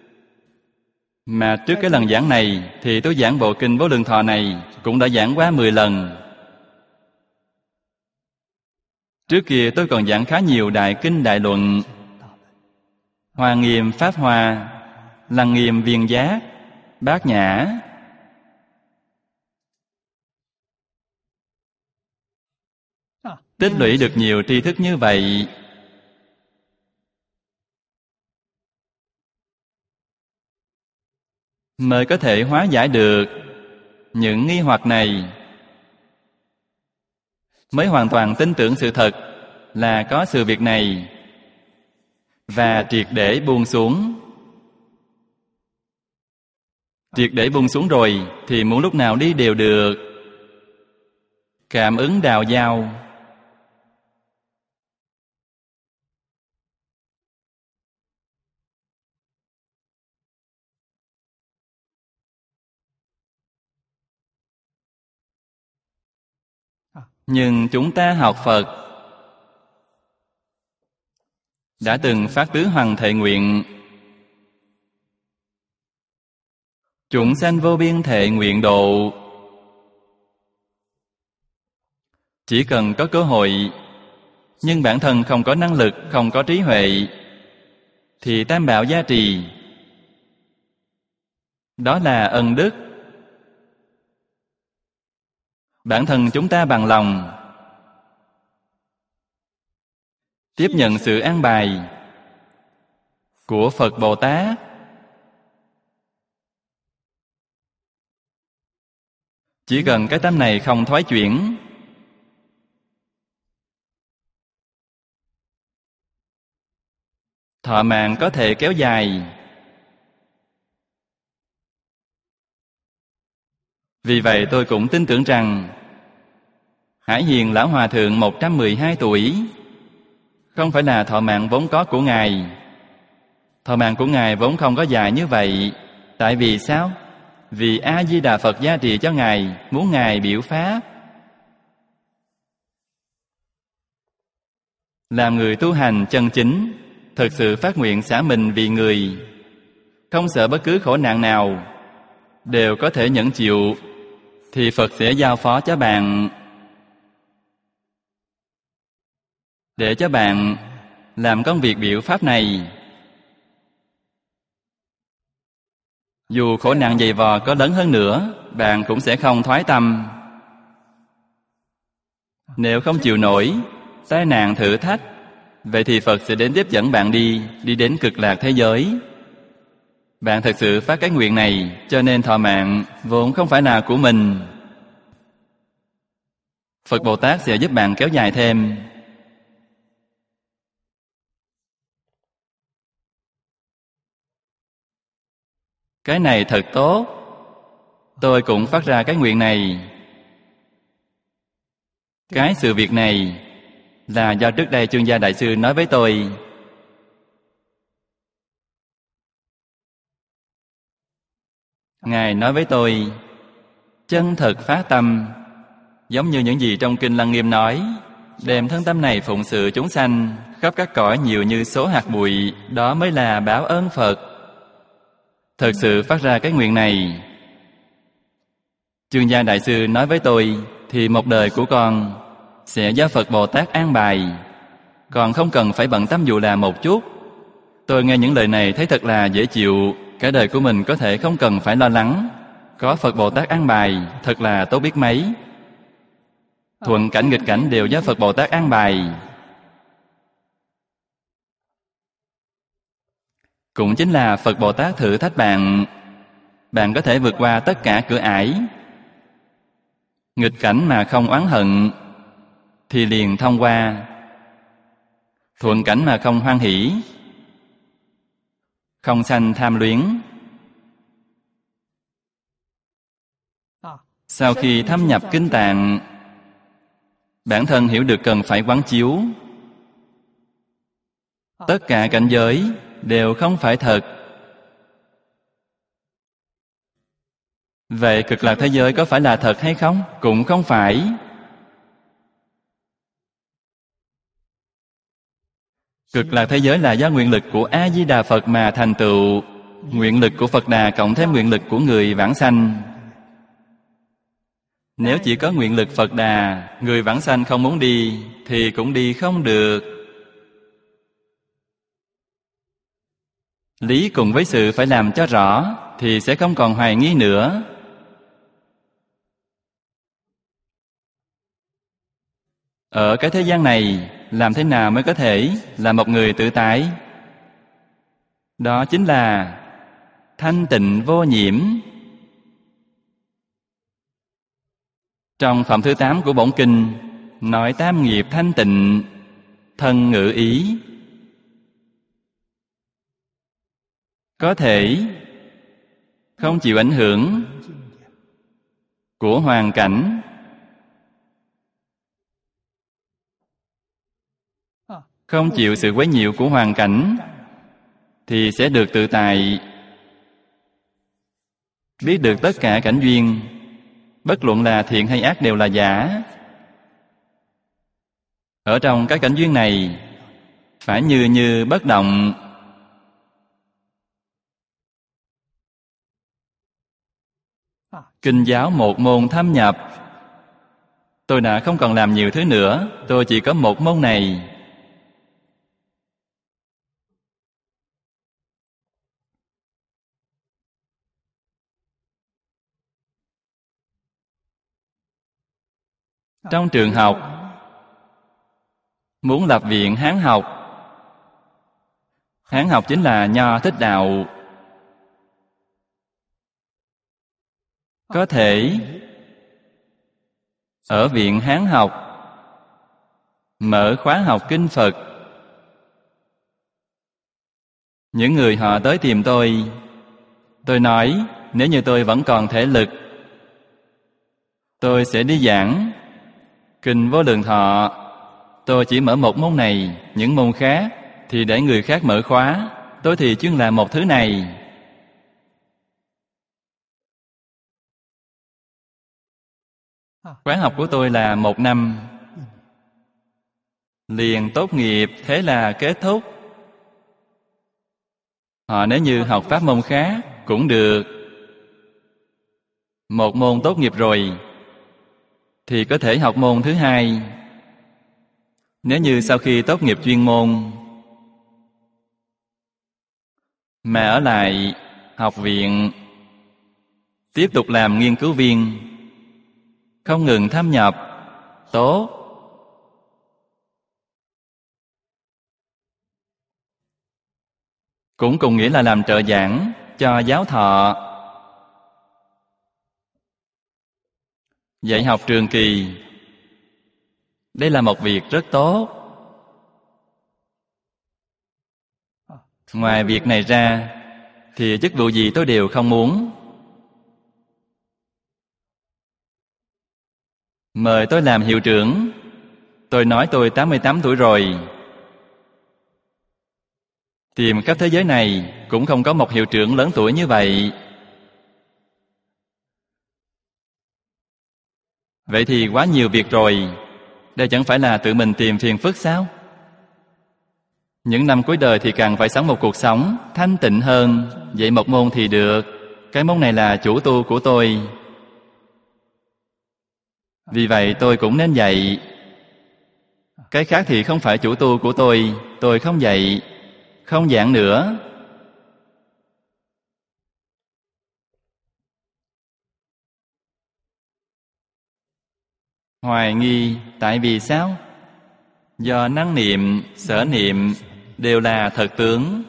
Mà trước cái lần giảng này thì tôi giảng bộ kinh Vô Lượng Thọ này cũng đã giảng quá mười lần. Trước kia tôi còn giảng khá nhiều đại kinh đại luận, Hoa Nghiêm Pháp Hoa, Lăng Nghiêm Viên Giác, Bát Nhã. Tích lũy được nhiều tri thức như vậy, mới có thể hóa giải được những nghi hoặc này, mới hoàn toàn tin tưởng sự thật là có sự việc này và triệt để buông xuống. Triệt để buông xuống rồi thì muốn lúc nào đi đều được. Cảm ứng đào giao. Nhưng chúng ta học Phật đã từng phát tứ hoằng thệ nguyện, chúng sanh vô biên thệ nguyện độ. Chỉ cần có cơ hội, nhưng bản thân không có năng lực, không có trí huệ, thì tam bảo gia trì. Đó là ân đức. Bản thân chúng ta bằng lòng tiếp nhận sự an bài của Phật Bồ Tát, chỉ cần cái tâm này không thoái chuyển, thọ mạng có thể kéo dài. Vì vậy tôi cũng tin tưởng rằng Hải Hiền Lão Hòa Thượng một trăm mười hai tuổi không phải là thọ mạng vốn có của Ngài. Thọ mạng của Ngài vốn không có dài như vậy. Tại vì sao? Vì A-di-đà Phật gia trì cho Ngài, muốn Ngài biểu Pháp. Làm người tu hành chân chính, thực sự phát nguyện xả mình vì người, không sợ bất cứ khổ nạn nào, đều có thể nhẫn chịu, thì Phật sẽ giao phó cho bạn, để cho bạn làm công việc biểu Pháp này. Dù khổ nạn dày vò có lớn hơn nữa, bạn cũng sẽ không thoái tâm. Nếu không chịu nổi tai nạn thử thách, vậy thì Phật sẽ đến tiếp dẫn bạn đi, đi đến cực lạc thế giới. Bạn thật sự phát cái nguyện này, cho nên thọ mạng vốn không phải là của mình. Phật Bồ Tát sẽ giúp bạn kéo dài thêm. Cái này thật tốt. Tôi cũng phát ra cái nguyện này. Cái sự việc này là do trước đây Chương Gia Đại Sư nói với tôi. Ngài nói với tôi, chân thật phát tâm, giống như những gì trong Kinh Lăng Nghiêm nói, đem thân tâm này phụng sự chúng sanh, khắp các cõi nhiều như số hạt bụi, đó mới là báo ơn Phật. Thật sự phát ra cái nguyện này. Chương Gia Đại Sư nói với tôi, thì một đời của con sẽ do Phật Bồ Tát an bài, còn không cần phải bận tâm dù là một chút. Tôi nghe những lời này thấy thật là dễ chịu. Cả đời của mình có thể không cần phải lo lắng, có Phật Bồ Tát an bài, thật là tốt biết mấy. Thuận cảnh nghịch cảnh đều do Phật Bồ Tát an bài. Cũng chính là Phật Bồ Tát thử thách bạn. Bạn có thể vượt qua tất cả cửa ải. Nghịch cảnh mà không oán hận thì liền thông qua. Thuận cảnh mà không hoan hỷ không sanh tham luyến. Sau khi thâm nhập kinh tạng, bản thân hiểu được cần phải quán chiếu. Tất cả cảnh giới đều không phải thật. Vậy cực lạc thế giới có phải là thật hay không? Cũng không phải. Cực lạc thế giới là do nguyện lực của A-di-đà Phật mà thành tựu. Nguyện lực của Phật Đà cộng thêm nguyện lực của người vãng sanh. Nếu chỉ có nguyện lực Phật Đà, người vãng sanh không muốn đi thì cũng đi không được. Lý cùng với sự phải làm cho rõ thì sẽ không còn hoài nghi nữa. Ở cái thế gian này, làm thế nào mới có thể là một người tự tại? Đó chính là thanh tịnh vô nhiễm. Trong phẩm thứ tám của bổn kinh nói tam nghiệp thanh tịnh, thân ngữ ý. Có thể không chịu ảnh hưởng của hoàn cảnh, không chịu sự quấy nhiễu của hoàn cảnh thì sẽ được tự tại. Biết được tất cả cảnh duyên, bất luận là thiện hay ác đều là giả. Ở trong các cảnh duyên này phải như như bất động. Kinh giáo một môn thâm nhập. Tôi đã không còn làm nhiều thứ nữa, tôi chỉ có một môn này. Trong trường học, muốn lập viện Hán học. Hán học chính là Nho Thích Đạo. Có thể ở viện Hán học mở khóa học kinh Phật. Những người họ tới tìm tôi, tôi nói nếu như tôi vẫn còn thể lực, tôi sẽ đi giảng Kinh Vô Lượng Thọ. Tôi chỉ mở một môn này, những môn khác thì để người khác mở khóa. Tôi thì chuyên làm một thứ này. Khóa học của tôi là một năm, liền tốt nghiệp, thế là kết thúc. Họ nếu như học pháp môn khác cũng được. Một môn tốt nghiệp rồi thì có thể học môn thứ hai. Nếu như sau khi tốt nghiệp chuyên môn mà ở lại học viện tiếp tục làm nghiên cứu viên, không ngừng thâm nhập, tốt. Cũng cùng nghĩa là làm trợ giảng cho giáo thọ, dạy học trường kỳ. Đây là một việc rất tốt. Ngoài việc này ra thì chức vụ gì tôi đều không muốn. Mời tôi làm hiệu trưởng, tôi nói tôi tám mươi tám tuổi rồi. Tìm khắp thế giới này cũng không có một hiệu trưởng lớn tuổi như vậy. Vậy thì quá nhiều việc rồi, đây chẳng phải là tự mình tìm phiền phức sao? Những năm cuối đời thì càng phải sống một cuộc sống thanh tịnh hơn. Dạy một môn thì được, cái môn này là chủ tu của tôi, vì vậy tôi cũng nên dạy. Cái khác thì không phải chủ tu của tôi, tôi không dạy, không giảng nữa. Hoài nghi, tại vì sao? Do năng niệm, sở niệm đều là thật tướng.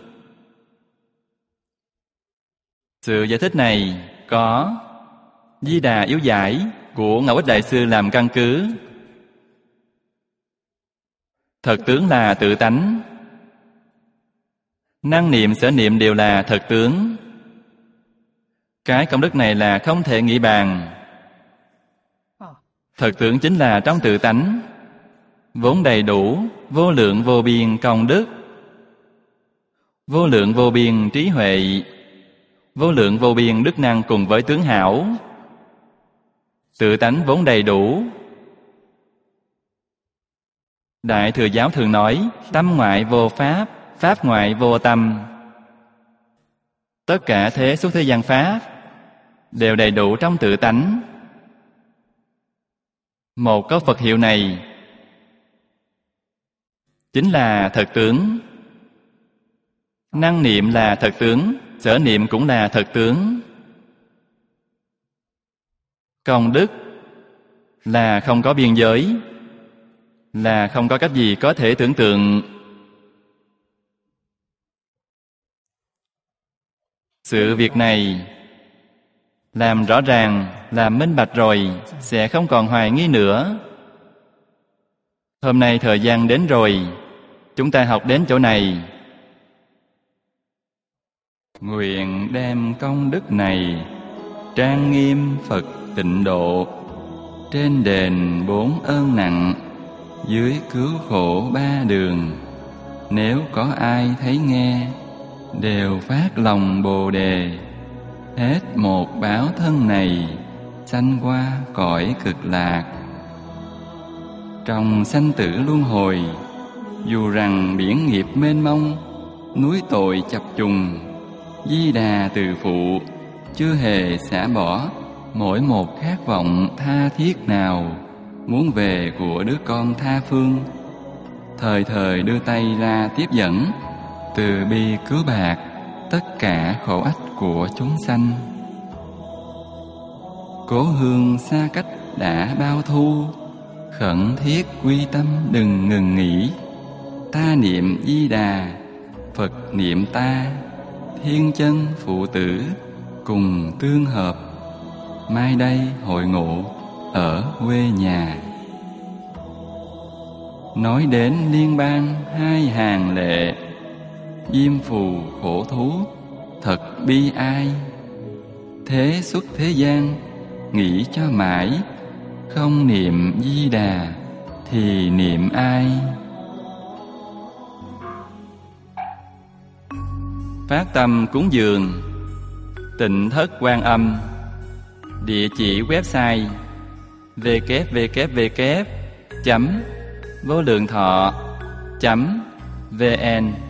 Sự giải thích này có Di Đà Yếu Giải của Ngẫu Ích Đại Sư làm căn cứ. Thật tướng là tự tánh. Năng niệm sở niệm đều là thật tướng. Cái công đức này là không thể nghĩ bàn. Thật tướng chính là trong tự tánh, vốn đầy đủ, vô lượng vô biên công đức, vô lượng vô biên trí huệ, vô lượng vô biên đức năng cùng với tướng hảo. Tự tánh vốn đầy đủ. Đại Thừa Giáo thường nói, tâm ngoại vô pháp, pháp ngoại vô tâm. Tất cả thế xuất thế gian pháp đều đầy đủ trong tự tánh. Một câu Phật hiệu này chính là thật tướng. Năng niệm là thật tướng, sở niệm cũng là thật tướng. Công đức là không có biên giới, là không có cách gì có thể tưởng tượng. Sự việc này làm rõ ràng, làm minh bạch rồi, sẽ không còn hoài nghi nữa. Hôm nay thời gian đến rồi, chúng ta học đến chỗ này. Nguyện đem công đức này trang nghiêm Phật tịnh độ, trên đền bốn ơn nặng, dưới cứu khổ ba đường. Nếu có ai thấy nghe, đều phát lòng Bồ Đề, hết một báo thân này, sanh qua cõi cực lạc. Trong sanh tử luân hồi, dù rằng biển nghiệp mênh mông, núi tội chập trùng, Di Đà từ phụ chưa hề xả bỏ mỗi một khát vọng tha thiết nào muốn về của đứa con tha phương, thời thời đưa tay ra tiếp dẫn, từ bi cứu bạc tất cả khổ ách của chúng sanh. Cố hương xa cách đã bao thu, khẩn thiết quy tâm đừng ngừng nghỉ. Ta niệm Di Đà, Phật niệm ta, thiên chân phụ tử cùng tương hợp. Mai đây hội ngộ ở quê nhà. Nói đến liên bang hai hàng lệ, diêm phù khổ thú thật bi ai. Thế xuất thế gian nghĩ cho mãi, không niệm Di Đà thì niệm ai? Phát tâm cúng dường Tịnh Thất Quan Âm. Địa chỉ website w w w chấm vô lượng thọ chấm v n.